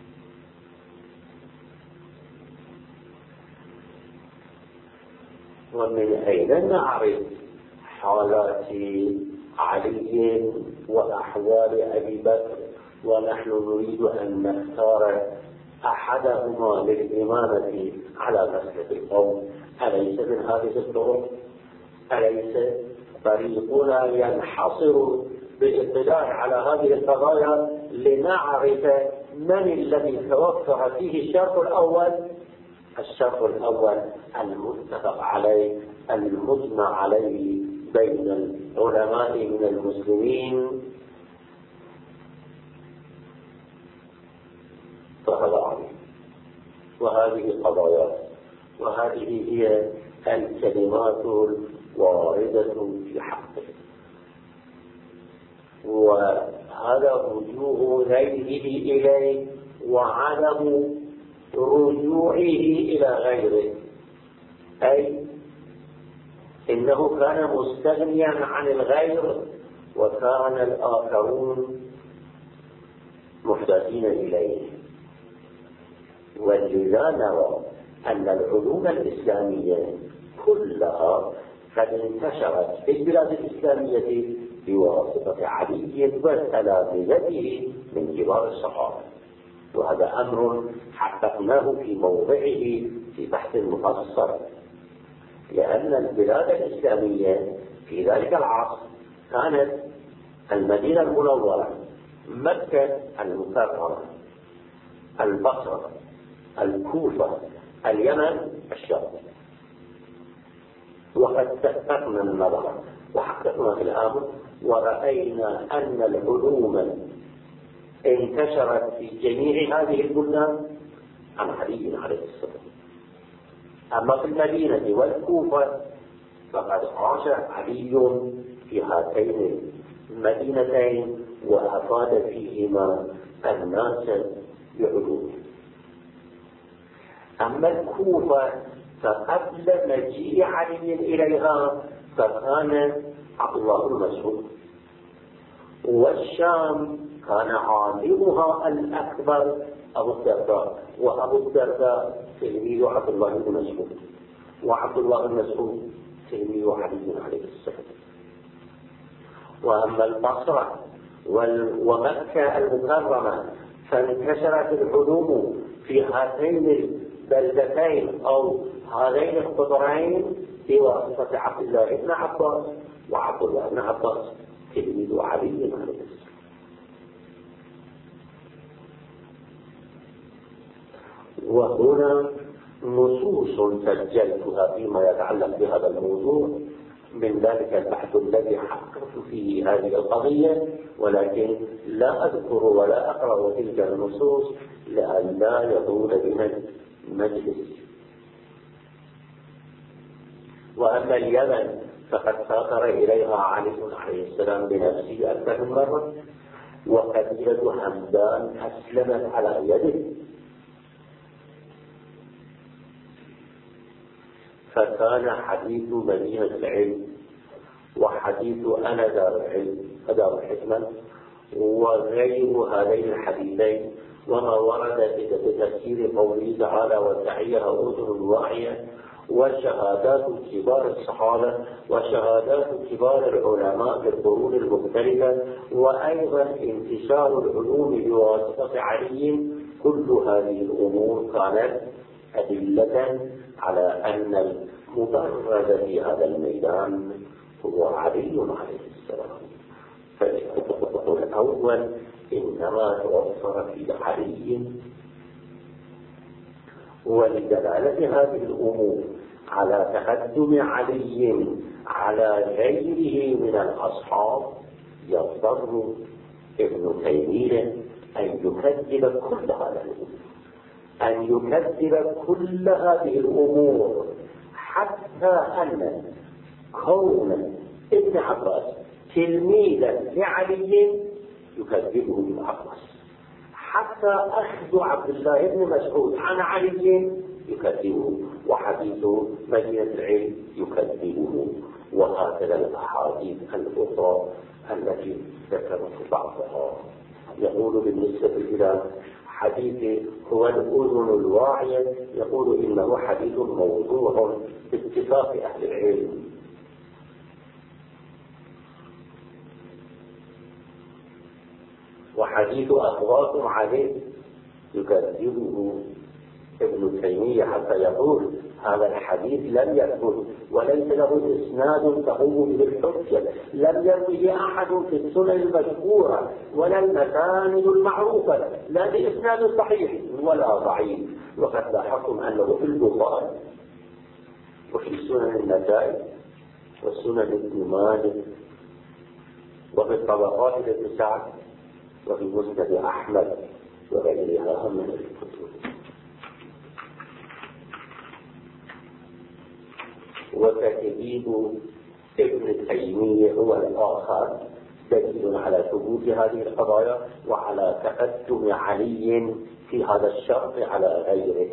ومن أين نعرف حالات علي وأحوال أبي بكر ونحن نريد أن نختار أحدهما للإمامة على مسلك القوم؟ أليس من هذه الطرق؟ أليس طريقنا ينحصر بالاطلاع على هذه القضايا لنعرف من الذي توفر فيه الشرط الأول؟ الشرط الأول المتفق عليه المجمع عليه بين العلماء من المسلمين، فهذا عليه. وهذه قضايا، وهذه هي الكلمات الواردة في حقه، وهذا رجوع غيره إليه وعدم رجوعه إلى غيره، أي إنه كان مستغنيا عن الغير وكان الآخرون محتاجين إليه. ولذا نرى أن العلوم الإسلامية كلها قد انتشرت في البلاد الإسلامية بواسطة علي وتلامذته من كبار الصحابة، وهذا أمر حققناه في موضعه في بحث مفصل، لأن البلاد الإسلامية في ذلك العصر كانت المدينة المنورة، مكة المكرمة، البصرة، الكوفة، اليمن، الشام. وقد دققنا النظر وحققنا في الأمر ورأينا أن العلوم انتشرت في جميع هذه البلدان عن علي عليه السلام. أما في المدينة والكوفة فقد عاش علي في هاتين المدينتين وأفاد فيهما الناس بعلومه. أما الكوفة فقبل مجيء علي إليها فكان عبد الله بن مسعود، والشام كان عالمها الأكبر أبو الدرداء، وأبو الدرداء تلميذ عبد الله بن مسعود، وعبد الله بن مسعود تلميذ علي عليه السلام. وأما البصرة ومكة المكرمة فانتشرت العلوم في هاتين البلدتين أو هذين القطرين بواسطة عبد الله بن عباس، وعبد الله بن عباس تلميذ علي عليه السلام. وهنا نصوص سجلتها فيما يتعلق بهذا الموضوع من ذلك البحث الذي حققت فيه هذه القضية، ولكن لا أذكر ولا أقرأ تلك النصوص لئلا يطول بنا المجلس. وأما اليمن فقد سافر إليها علي عليه السلام بنفسه أكثر من مرة، وقبيلة حمدان أسلمت على يده، فكان حديث مدينة العلم وحديث أنا دار العلم ودار الحكمة وغير هذين الحديثين وما ورد في تفسير قوله تعالى وتعيها أذن واعية وشهادات كبار الصحابة وشهادات كبار العلماء في القرون المختلفة وأيضا انتشار العلوم بواسطة علي، كل هذه الأمور كانت أدلة على أن المبرز في هذا الميدان هو علي عليه السلام. فالحقوق الأول إنما توفر في علي، ولدلالة هذه الأمور على تقدم علي على غيره من الأصحاب يضطر ابن تيمية أن يكذب كل هذا الأمور، أن يكذب كل هذه الأمور، حتى أن كون ابن عباس تلميذا لعلي يكذبه ابن عباس، حتى أخذ عبد الله بن مسعود عن علي يكذبه، وحديث مدينة العلم يكذبه، وهكذا الأحاديث الأخرى التي ذكرت بعضها. يقول بالنسبة إلى حديث هو الأذن الواعية، يقول إنه حديث موضوع باتفاق أهل العلم. وحديث أخواكم عليه يكذبه ابن تيمية حتى يقول هذا الحديث لم يثبت وليس له إسناد تقوم به الحجة، لم يروه أحد في السنن المذكورة ولا المساند المعروفة، لا بإسناد صحيح ولا ضعيف. وقد لاحظتم أنه في البخاري وفي سنن النسائي والسنن ابن ماجه وفي الطبقات لابن سعد وفي مسند أحمد وغيرها من الكتب. وتكذيب ابن تيمية هو الآخر دليل على ثبوت هذه القضايا وعلى تقدم علي في هذا الشرط على غيره.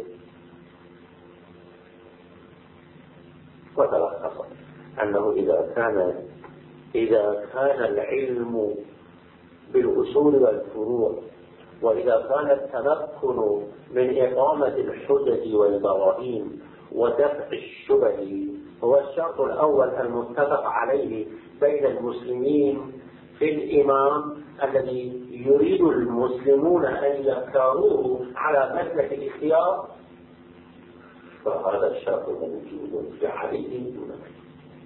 وتلخص أنه إذا كان إذا كان العلم بالأصول والفروع، وإذا كان التمكن من إقامة الحجج والبراهين ودفع الشبه هو الشرط الأول المتفق عليه بين المسلمين في الإمام الذي يريد المسلمون أن يختاروه على مسلك الاختيار، فهذا الشرط موجود في علي دون غيره.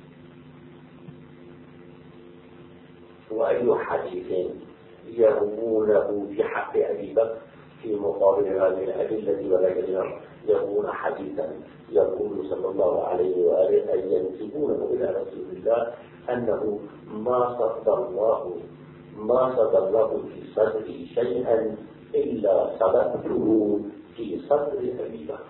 وأي حديث يرمونه في حق أبي بكر في مقابل هذه الأدلة وغيرها يرمون حديثا يقول صلى الله عليه وآله أن ينسبونه إلى رسول الله أنه ما صد الله ما صد الله في صدري شيئا إلا صدقته في صدر أبي بكر.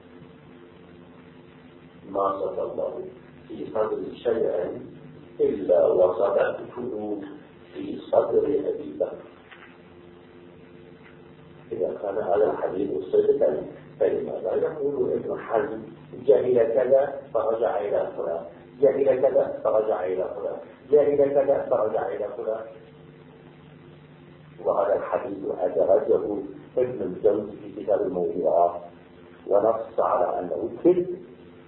ما صد الله في صدري شيئا إلا وصدقته في صدر أبي بكر. إذا كان هذا الحديث صدقا فلماذا يقول ابن حزم جهل كذا فرجع إلى فلان، جهل كذا فرجع إلى فلان، جهل كذا فرجع إلى فلان؟ وهذا الحديث أدرجه ابن الجوزي في كتاب الموضوعات ونص على أنه كذب،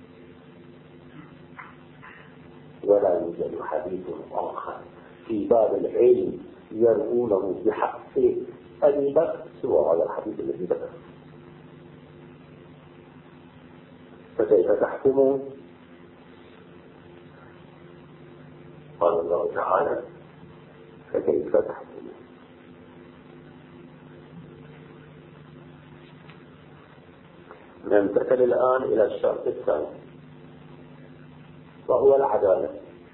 ولا يوجد حديث آخر في باب العلم يرونه بحق أبي بكر سوى هذا الحديث الذي ذكر. فكيف تحكمون؟ قال الله تعالى فكيف تحكمون. ننتقل الآن إلى الشرط الثاني وهو العدالة.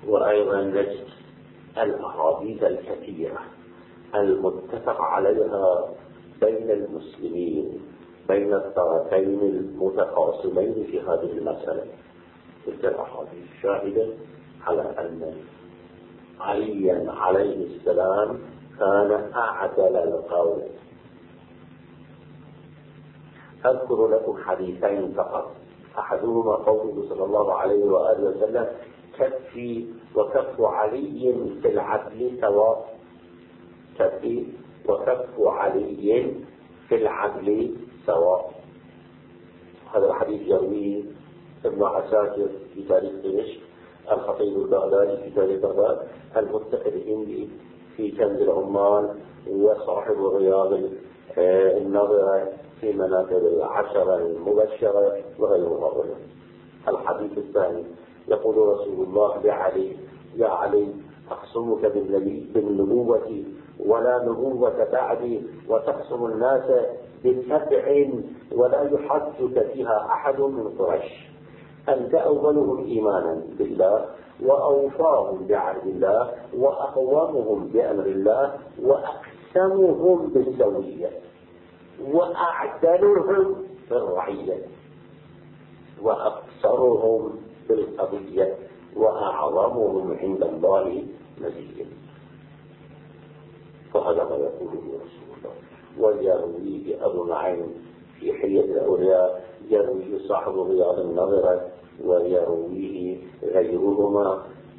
وأيضا نجد الأحاديث الكثيرة المتفق عليها بين المسلمين بين الطرفين المتخاصمين في هذه المسألة. تلك الأحاديث شاهدة على أن عليا عليه السلام كان أعدل القول. أذكر لكم حديثين فقط، أحدهما قوله صلى الله عليه وآله وسلم: كفي وكف علي في العدل سواء. كفي وكف علي في العدل سواء. هذا الحديث يرويه ابن عساكر في تاريخ دمشق، الخطيب البغدادي في تاريخ بغداد، المتقي الهندي في كنز العمال، وصاحب رياض النظرة في مناقب العشرة المبشرة وغيرها. الحديث الثاني يقول رسول الله لعلي: يا علي أخصمك بالنبوة ولا نبوة بعدي، وتخصم الناس بسبع ولا يحدث فيها أحد من قريش. أنت أولهم إيمانا بالله، وأوفاهم بعهد الله، وأقوامهم بأمر الله، وأقسمهم بالسوية، وأعدلهم في الرعية، وأقصرهم بالقضية، وأعظمهم عند الله مزيدا. فهذا ما يقوله رسول الله، ويرويه أبو نعيم في حية الأولياء، يرويه صاحب رياض النظرة، ويرويه غيرهما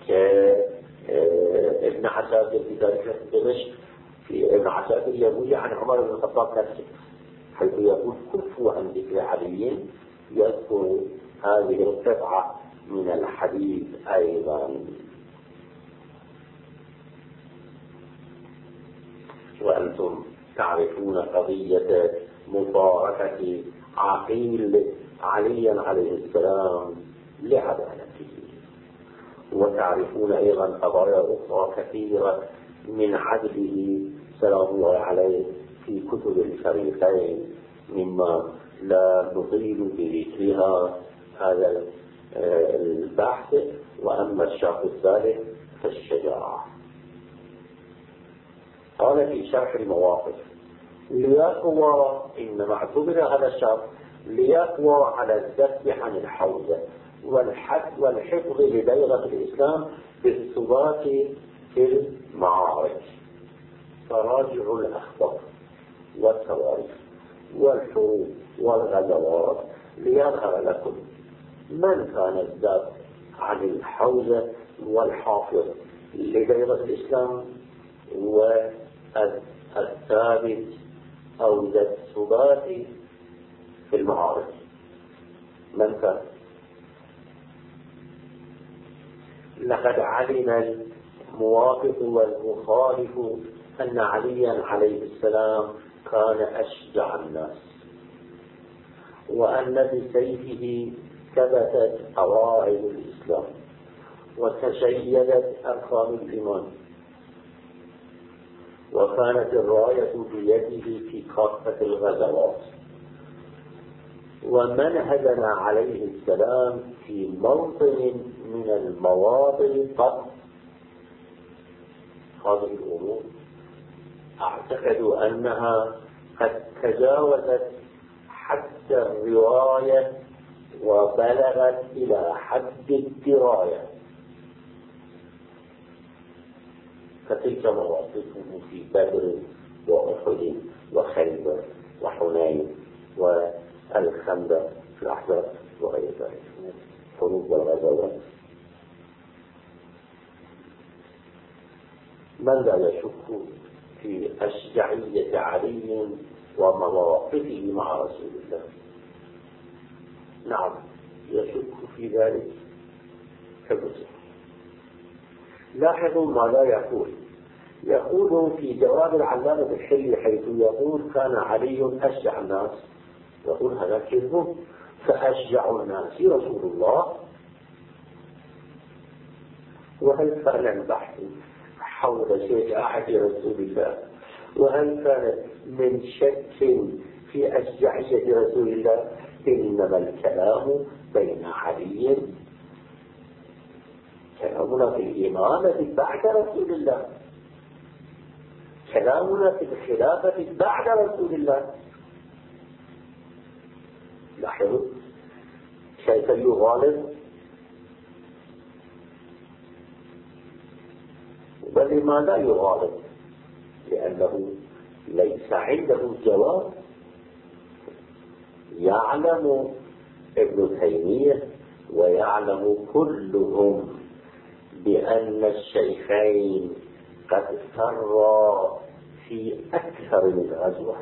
كابن عساكر في تاريخ دمشق. في ابن عساكر يروي عن عمر بن الخطاب نفسه، حيث يقول: كفوا عن ذكر علي، يذكر هذه القطعة من الحديث أيضا. وأنتم تعرفون قضية مباركة عقيل عليا عليه السلام لعدالته، وتعرفون أيضا قضايا أخرى كثيرة من عدله سلام الله عليه في كتب الفريقين، مما لا نطيل بذكرها هذا البحث. وأما الشرح الثالث فالشجاعة. قال في شرح المواقف: ليقوى، إنما اعتبر هذا الشرط ليقوى على الذب عن الحوزة والحفظ لديرة الإسلام بالثبات في المعارك، فراجعوا الأخبار والتواريخ والحروب والغزوات ليظهر لكم من كان الذب عن الحوزة والحافظ لديرة الإسلام والثابت أو ذا الثبات في المعارك. من كان؟ لقد علم الموافق والمخالف أن عليا عليه السلام كان أشجع الناس، وأن بسيفه ثبتت قواعد الإسلام وتشيدت أركان الإيمان، وكانت الراية بيده في كافة الغزوات. ومن هزم عليه السلام في موطن من المواطن قط. هذه الأمور أعتقد أنها قد تجاوزت حتى الرواية وبلغت إلى حد الدراية، فتلك مواقفه في بدر وأحد وخيبر وحنين والخندق في الأحزاب وغير ذلك حروب والغزوات. من لا يشك في أشجعية علي ومواقفه مع رسول الله؟ نعم، يشك في ذلك كبسه. لاحظوا ماذا يقول. يقول في جواب العلامة الحلي حيث يقول كان علي أشجع الناس، يقول هذا كذب، فأشجع الناس رسول الله. وهل كان البحث حول شجاعة رسول الله؟ وهل كان من شك في أشجعية رسول الله؟ إنما الكلام بين علي كلام كلامنا في الإمامة بعد رسول الله، كلامنا في الخلافة بعد رسول الله. لاحظوا كيف يغالب. ولماذا يغالب؟ لأنه ليس عنده جواب. يعلم ابن تيمية ويعلم كلهم بأن الشيخين قد سرا في أكثر من غزوة،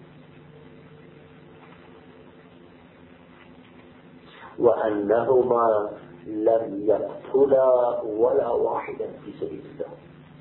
وأنهما لم يقتلا ولا واحدا في سبيل الله.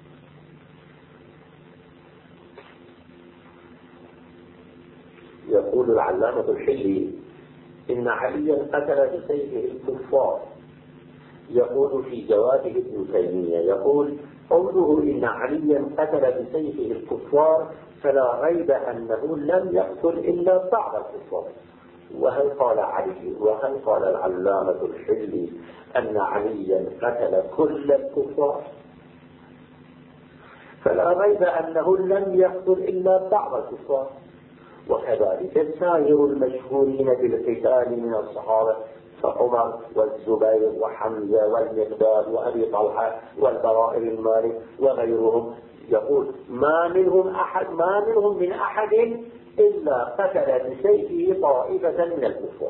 يقول العلامة الحلي إن عليا قتل بسيفه الكفار. يقول في جوابه ابن تيمية، يقول قوله إن عليا قتل بسيفه الكفار فلا ريب أنه لم يقتل إلا بعض الكفار. وهل قال علي وهل قال العلامة الحلي أن عليا قتل كل الكفار؟ فلا ريب أنه لم يقتل إلا بعض الكفار. وكذلك سائر المشهورين بالقتال من الصحابة فعمر والزبير وحمزة والمقداد وأبي طلحة والبراء بن مالك وغيرهم، يقول ما منهم أحد ما منهم من أحد إلا قتل بسيفه طائفة من الكفار.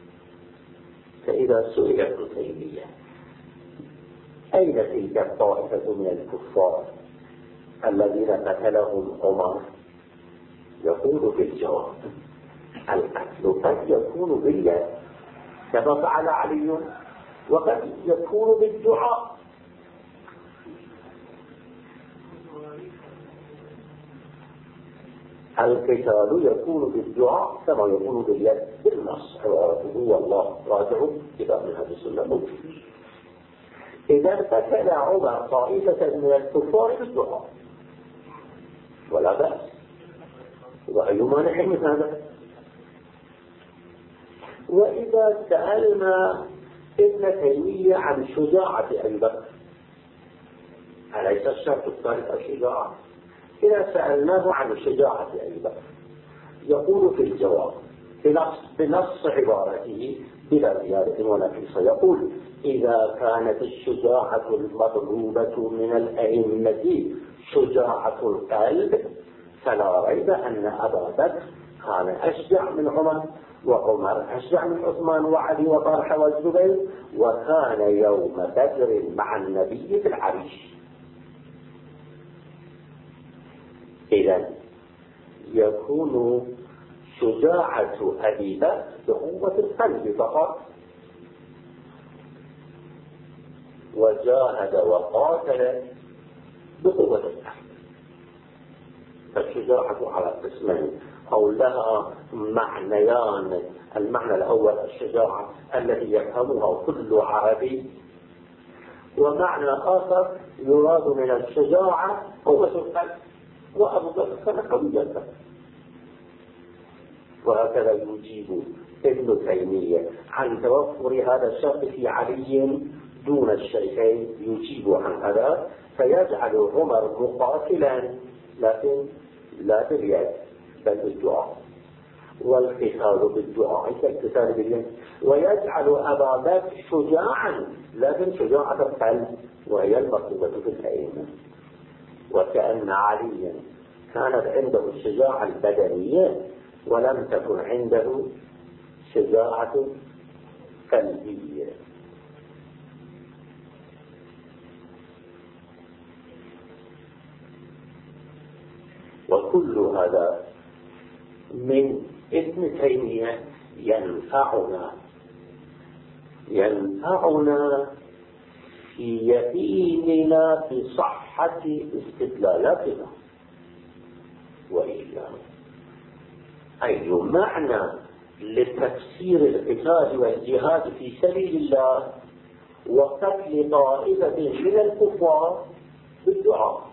فإذا سئل ابن تيمية أين تلك الطائفة من الكفار الذين قتلهم عمر؟ يقول في الجواب القتل قد يكون باليد كما فعل علي، وقد يكون بالدعاء. القتال يكون بالدعاء كما يكون باليد بالنص. هو الله راجعوا كتاب من هذه السنة. إذا قتل عمر طائفة من الكفار بالدعاء ولا بأس، وأي مانع من هذا؟ وإذا سألنا ابن تيمية عن شجاعة أبي بكر، أليس الشرط الثالث الشجاعة؟ إذا سألناه عن شجاعة أبي بكر يقول في الجواب بنص, بنص عبارته بلا زيادة ولا نقص، يقول إذا كانت الشجاعة المطلوبة من الأئمة شجاعة القلب فلا ريب أن أبا بكر كان أشجع من عمر، وعمر أشجع من عثمان وعلي وطلحة والزبير، وكان يوم بدر مع النبي في العريش. إذن يكون شجاعة أبي بكر بقوة القلب فقط، وجاهد وقاتل بقوة القلب. فالشجاعة على قسمين أو لها معنيان. المعنى الأول الشجاعة التي يفهمها كل عربي، ومعنى آخر يراد من الشجاعة قوة القلب، وأبو بكر كان قوي القلب. وهكذا يجيب ابن تيمية عن توفر هذا الشرط في علي دون الشيخين، يجيب عن هذا فيجعل عمر مقاتلا لكن لا باليد بل بالدعاء، والقتال بالدعاء كالقتال باليد، ويجعل أبا بكر شجاعا لكن شجاعة القلب وهي المطلوبة في الأئمة. وكأن عليا كانت عنده الشجاعة البدنية ولم تكن عنده شجاعة قلبية. وكل هذا من ابن تيمية ينفعنا ينفعنا في يقيننا بصحة استدلالاتنا. وإلا أي معنى لتفسير القتال والجهاد في سبيل الله وقتل طائفة من الكفار بالدعاء؟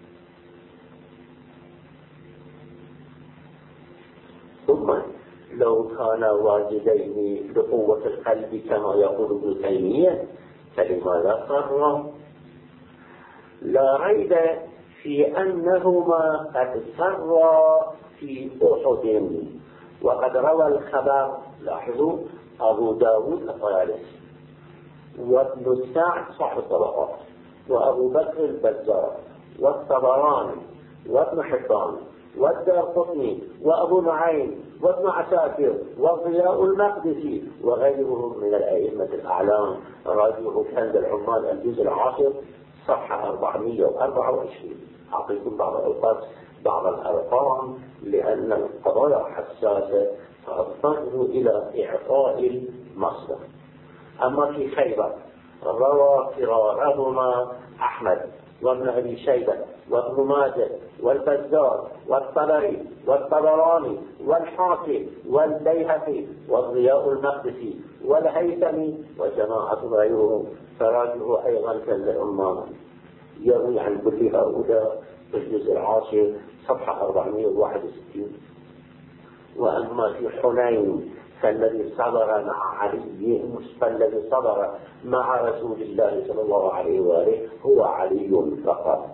ثم لو كان واجدين بقوة القلب كما يقول ابن تيمية فلماذا صر؟ لا ريب في أنهما قد صرا في أحد، وقد روى الخبر، لاحظوا، أبو داود الطيالسي وابن سعد صاحب الطبقات وأبو بكر البزار والطبراني وابن حبان والدارقطني وأبو نعيم وابن عساكر والضياء المقدسي وغيرهم من الأئمة الأعلام. راجعوا كنز العمال الجزء العاشر صفحة أربعمئة وأربعة وعشرين. أعطيكم بعض الأوقات بعض الأرقام لأن القضايا حساسة فأضطر إلى إعطاء المصدر. أما في خيبر روى فرارهما أحمد وابن أبي شيبة وابن ماجه والبزار والطبري والطبراني والحاكم والبيهقي والضياء المقدسي والهيثمي وجماعة غيرهم. فراجعوا أيضا كنز العمال يروي عن كل هؤلاء في الجزء العاشر صفحة أربعمئة وواحد وستين. وأما في حنين فالذي صبر مع علي فالذي صبر مع رسول الله صلى الله عليه وآله هو علي فقط،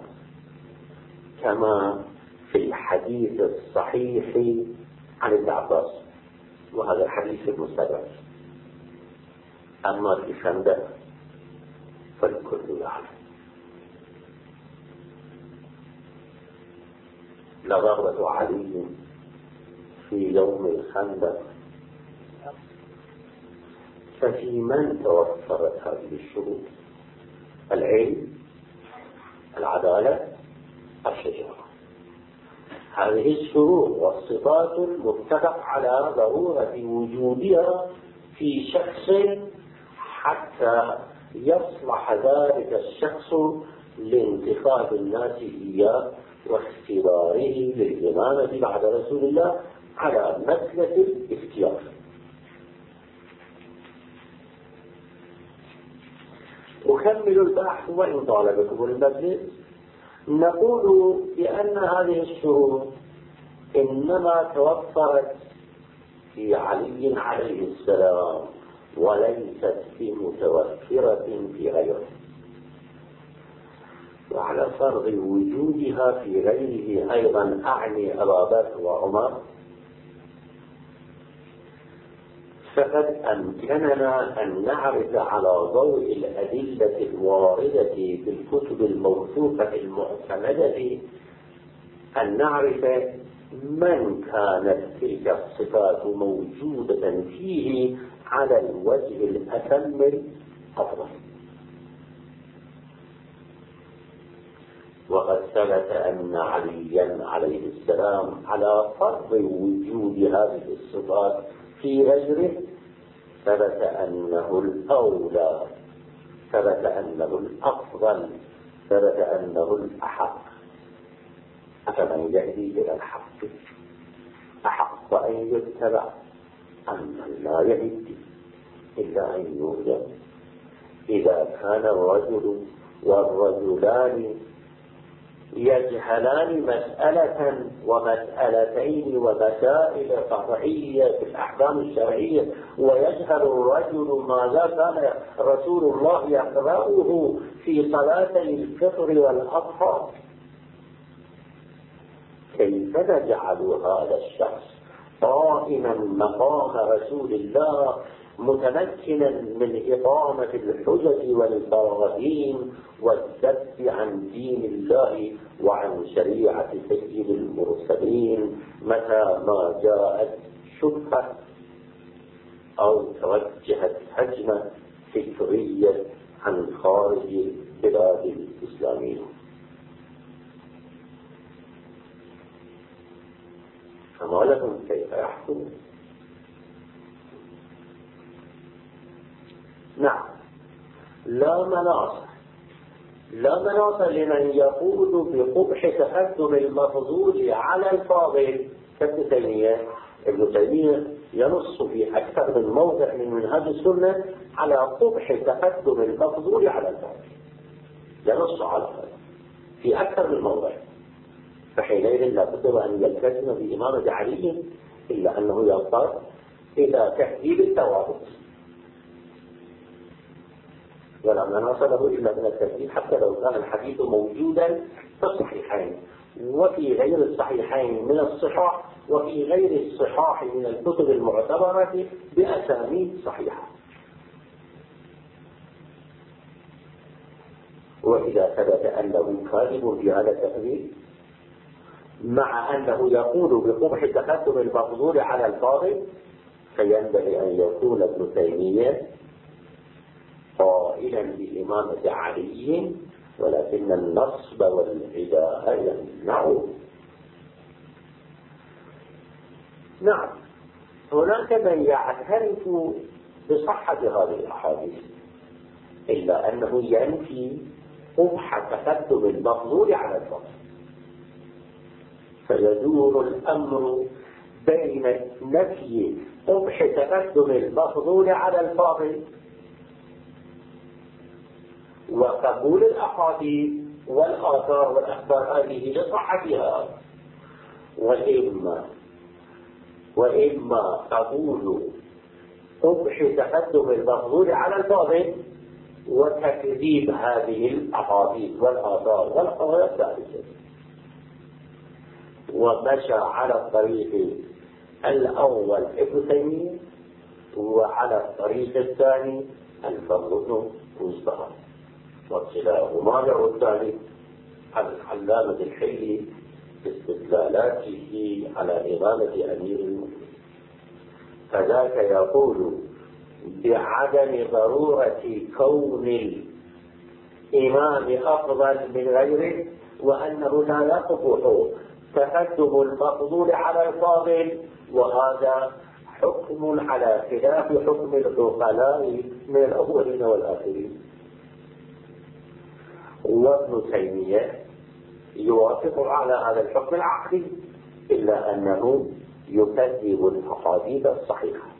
كما في الحديث الصحيح عن ابن عباس، وهذا الحديث المستدرك. أما في خندق فالكل يعلم. لغرة علي في يوم الخندق، ففي من توفرت هذه الشروط؟ العلم، العدالة، الشجاعة. هذه الشروط والصفات المتفق على ضرورة وجودها في شخص حتى يصلح ذلك الشخص لانتخاب الناس إياه واختباره للإمامة بعد رسول الله على مسلك الاختيار. أكمل البحث وإن طال بكم المجلس. نقول بأن هذه الشروط إنما توفرت في علي عليه السلام وليست بمتوفرة في غيره، وعلى فرض وجودها في غيره أيضا أعني أبا بكر وعمر، فقد أمكننا أن نعرف على ضوء الأدلة الواردة في الكتب الموثوقة المعتمدة أن نعرف من كانت تلك الصفات موجودة فيه على الوجه الأتم الأفضل. وقد ثبت أن عليا عليه السلام على فرض وجود هذه الصفات في غيره ثبت أنه الأولى، ثبت أنه الأفضل، ثبت أنه الأحق. أفمن يهدي إلى الحق أحق أن يتبع أم من لا يهدي إلا أن يهدى؟ إذا كان الرجل والرجلان يجهلان مسألة ومسألتين ومسائل فرعية في الأحكام الشرعية، ويجهل الرجل ماذا كان رسول الله يقرأه في صلاتي الفطر والأضحى، كيف نجعل هذا الشخص قائما مقام رسول الله متمكنا من إقامة الحجج والبراهين والذب عن دين الله وعن شريعة سيد المرسلين متى ما جاءت شبهة أو توجهت هجمة فكرية عن خارج بلاد الإسلاميين؟ فما لهم كيف يحكمون؟ نعم، لا مناص لا مناص لمن يقول بقبح تقدم المفضول على الفاضل كابن تيمية. ابن تيمية ينص في أكثر من موضع من منهاج السنة على قبح تقدم المفضول على الفاضل، ينص على هذا في أكثر من موضع. فحينئذ لا بد أن يلتزم بإمامة علي، إلا أنه يضطر إلى تهذيب التوابط. ولا مناص له إلا من التكذيب حتى لو كان الحديث موجودا في الصحيحين وفي غير الصحيحين من الصحاح وفي غير الصحاح من الكتب المعتبرة بأسانيد صحيحة. وإذا ثبت أنه كاذب في هذا التكذيب مع أنه يقول بقبح تقدم المفضول على الفاضل فينبغي أن يكون ابن تيمية قائلا بإمامة علي، ولكن النصب والعداء يمنعه. نعم، هناك من يعترف بصحة هذه الأحاديث إلا أنه ينفي قبح تقدم المفضول على الفاضل، فيدور الأمر بين نفي قبح تقدم المفضول على الفاضل وقبول الأحاديث والآثار والأخبار هذه لصحتها، وإما وإما قبول قبح تقدم المفضول على الفاضل وتكذيب هذه الأحاديث والآثار والأخبار الثالثة. ومشى على الطريق الأول ابن تيمية وعلى الطريق الثاني الفضل بن مصطفى، وكلاهما يردان على العلامة الحلي باستدلالاته على إمامة أمير المؤمنين. فذاك يقول بعدم ضرورة كون الإمام أفضل من غيره، وأنه لا يقبح تقدم المفضول على الفاضل، وهذا حكم على خلاف حكم العقلاء من الأولين والآخرين. وابن تيمية يوافق على هذا الحكم العقلي إلا أنه يكذب الأحاديث الصحيحة.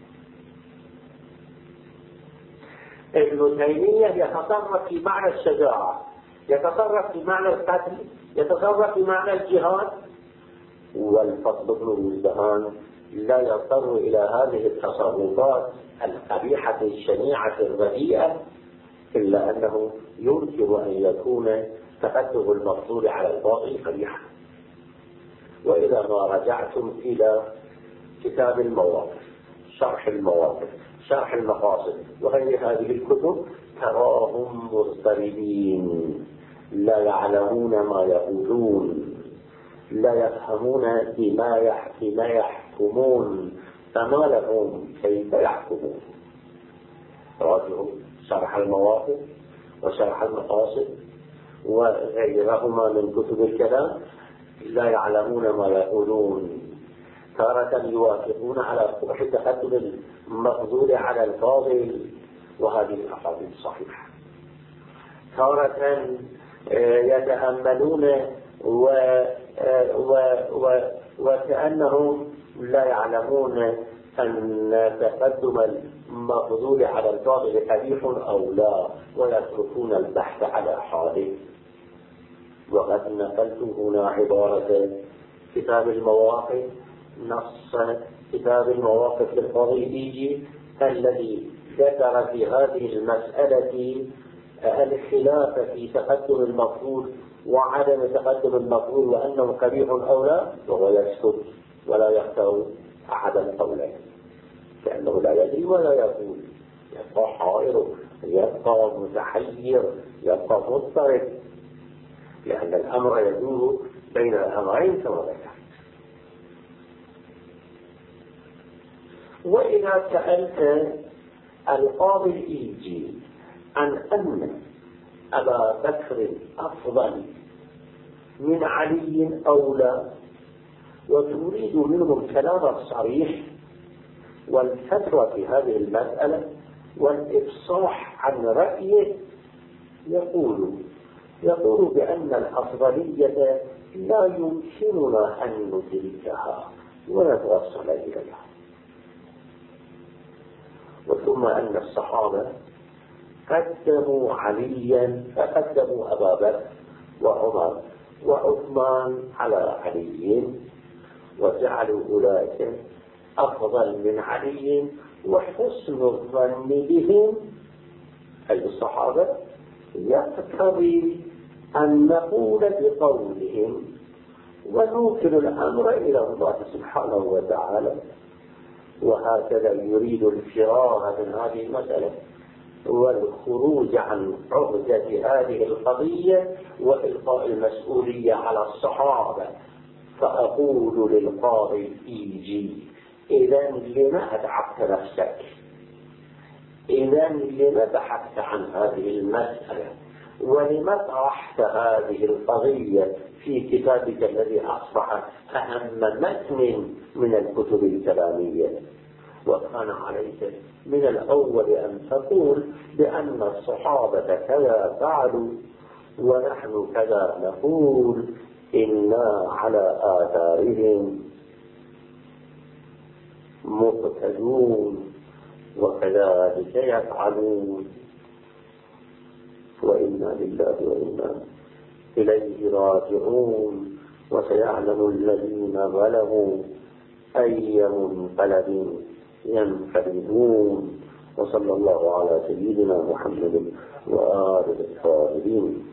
ابن تيمية يتصرف في معنى الشجاعة، يتصرف في معنى القتل، يتصرف في معنى الجهاد، والفضل بن مزدهان لا يضطر إلى هذه التصرفات القبيحة الشنيعة الرديئة إلا أنه يمكن أن يكون تقدم المفضول على الباطل قبيحا. وإذا ما رجعتم إلى كتاب المواقف، شرح المواقف، شرح المقاصد وغير هذه الكتب تراهم مضطربين، لا يعلمون ما يقولون، لا يفهمون بما بما يحكمون، فما لهم كيف يحكمون. راجعوا شرح المواقف وشرح المقاصد وغيرهما من كتب الكلام، لا يعلمون ما يقولون. تارة يوافقون على قبح تقدم المفضول على الفاضل وهذه الأحاديث صحيحة، تارة يتأملون و و و وكأنهم لا يعلمون أن تقدم المفضول على الفاضل قبيح أو لا، ويتركون البحث على حاله. وقد نقلت هنا عبارة كتاب المواقف، نص كتاب المواقف للفضيلي الذي ذكر في هذه المسألة الخلاف في تقدم المفضول وعدم تقدم المفضول وأنه قبيح أو لا، وهو يسكت ولا يختار أحد القولين لأنه لا يدري ولا يقول، يبقى حائر، يبقى متحير، يبقى مضطرب، لأن الأمر يدور بين الأمرين كما ذكرت. وإذا سألت القاضي الإيجي عن أن أبا بكر أفضل من علي أو لا، وتريد منه الكلام الصريح والفتوى في هذه المسألة والإفصاح عن رأيه، يقول يقول بأن الأفضلية لا يمكننا أن ندركها ونتوصل إليها، وثم أن الصحابة قدموا عليا فقدموا أبا بكر وعمر وعثمان على علي، وجعلوا أولئك أفضل من علي، وحسن الظن بهم أي الصحابة، يقتضي أن نقول بقولهم ونوكل الأمر إلى الله سبحانه وتعالى. وهكذا يريد الفرار من هذه المسألة والخروج عن عهدة هذه القضية وإلقاء المسؤولية على الصحابة. فأقول للقاضي إيجي إذا لما أدعبت نفسك؟ إذا لما بحثت عن هذه المسألة؟ ولما طرحت هذه القضية في كتابك الذي أصبح أهم متن من الكتب الكلامية؟ وكان عليك من الأول أن تقول بأن الصحابة كذا فعلوا ونحن كذا نقول، إنا على آثارهم مقتدون وكذلك يفعلون، وإنا لله وإنا إليه راجعون. وسيعلم الذين ظلموا أي منقلب ينقلبون. وصلى الله على سيدنا محمد وآله الطاهرين.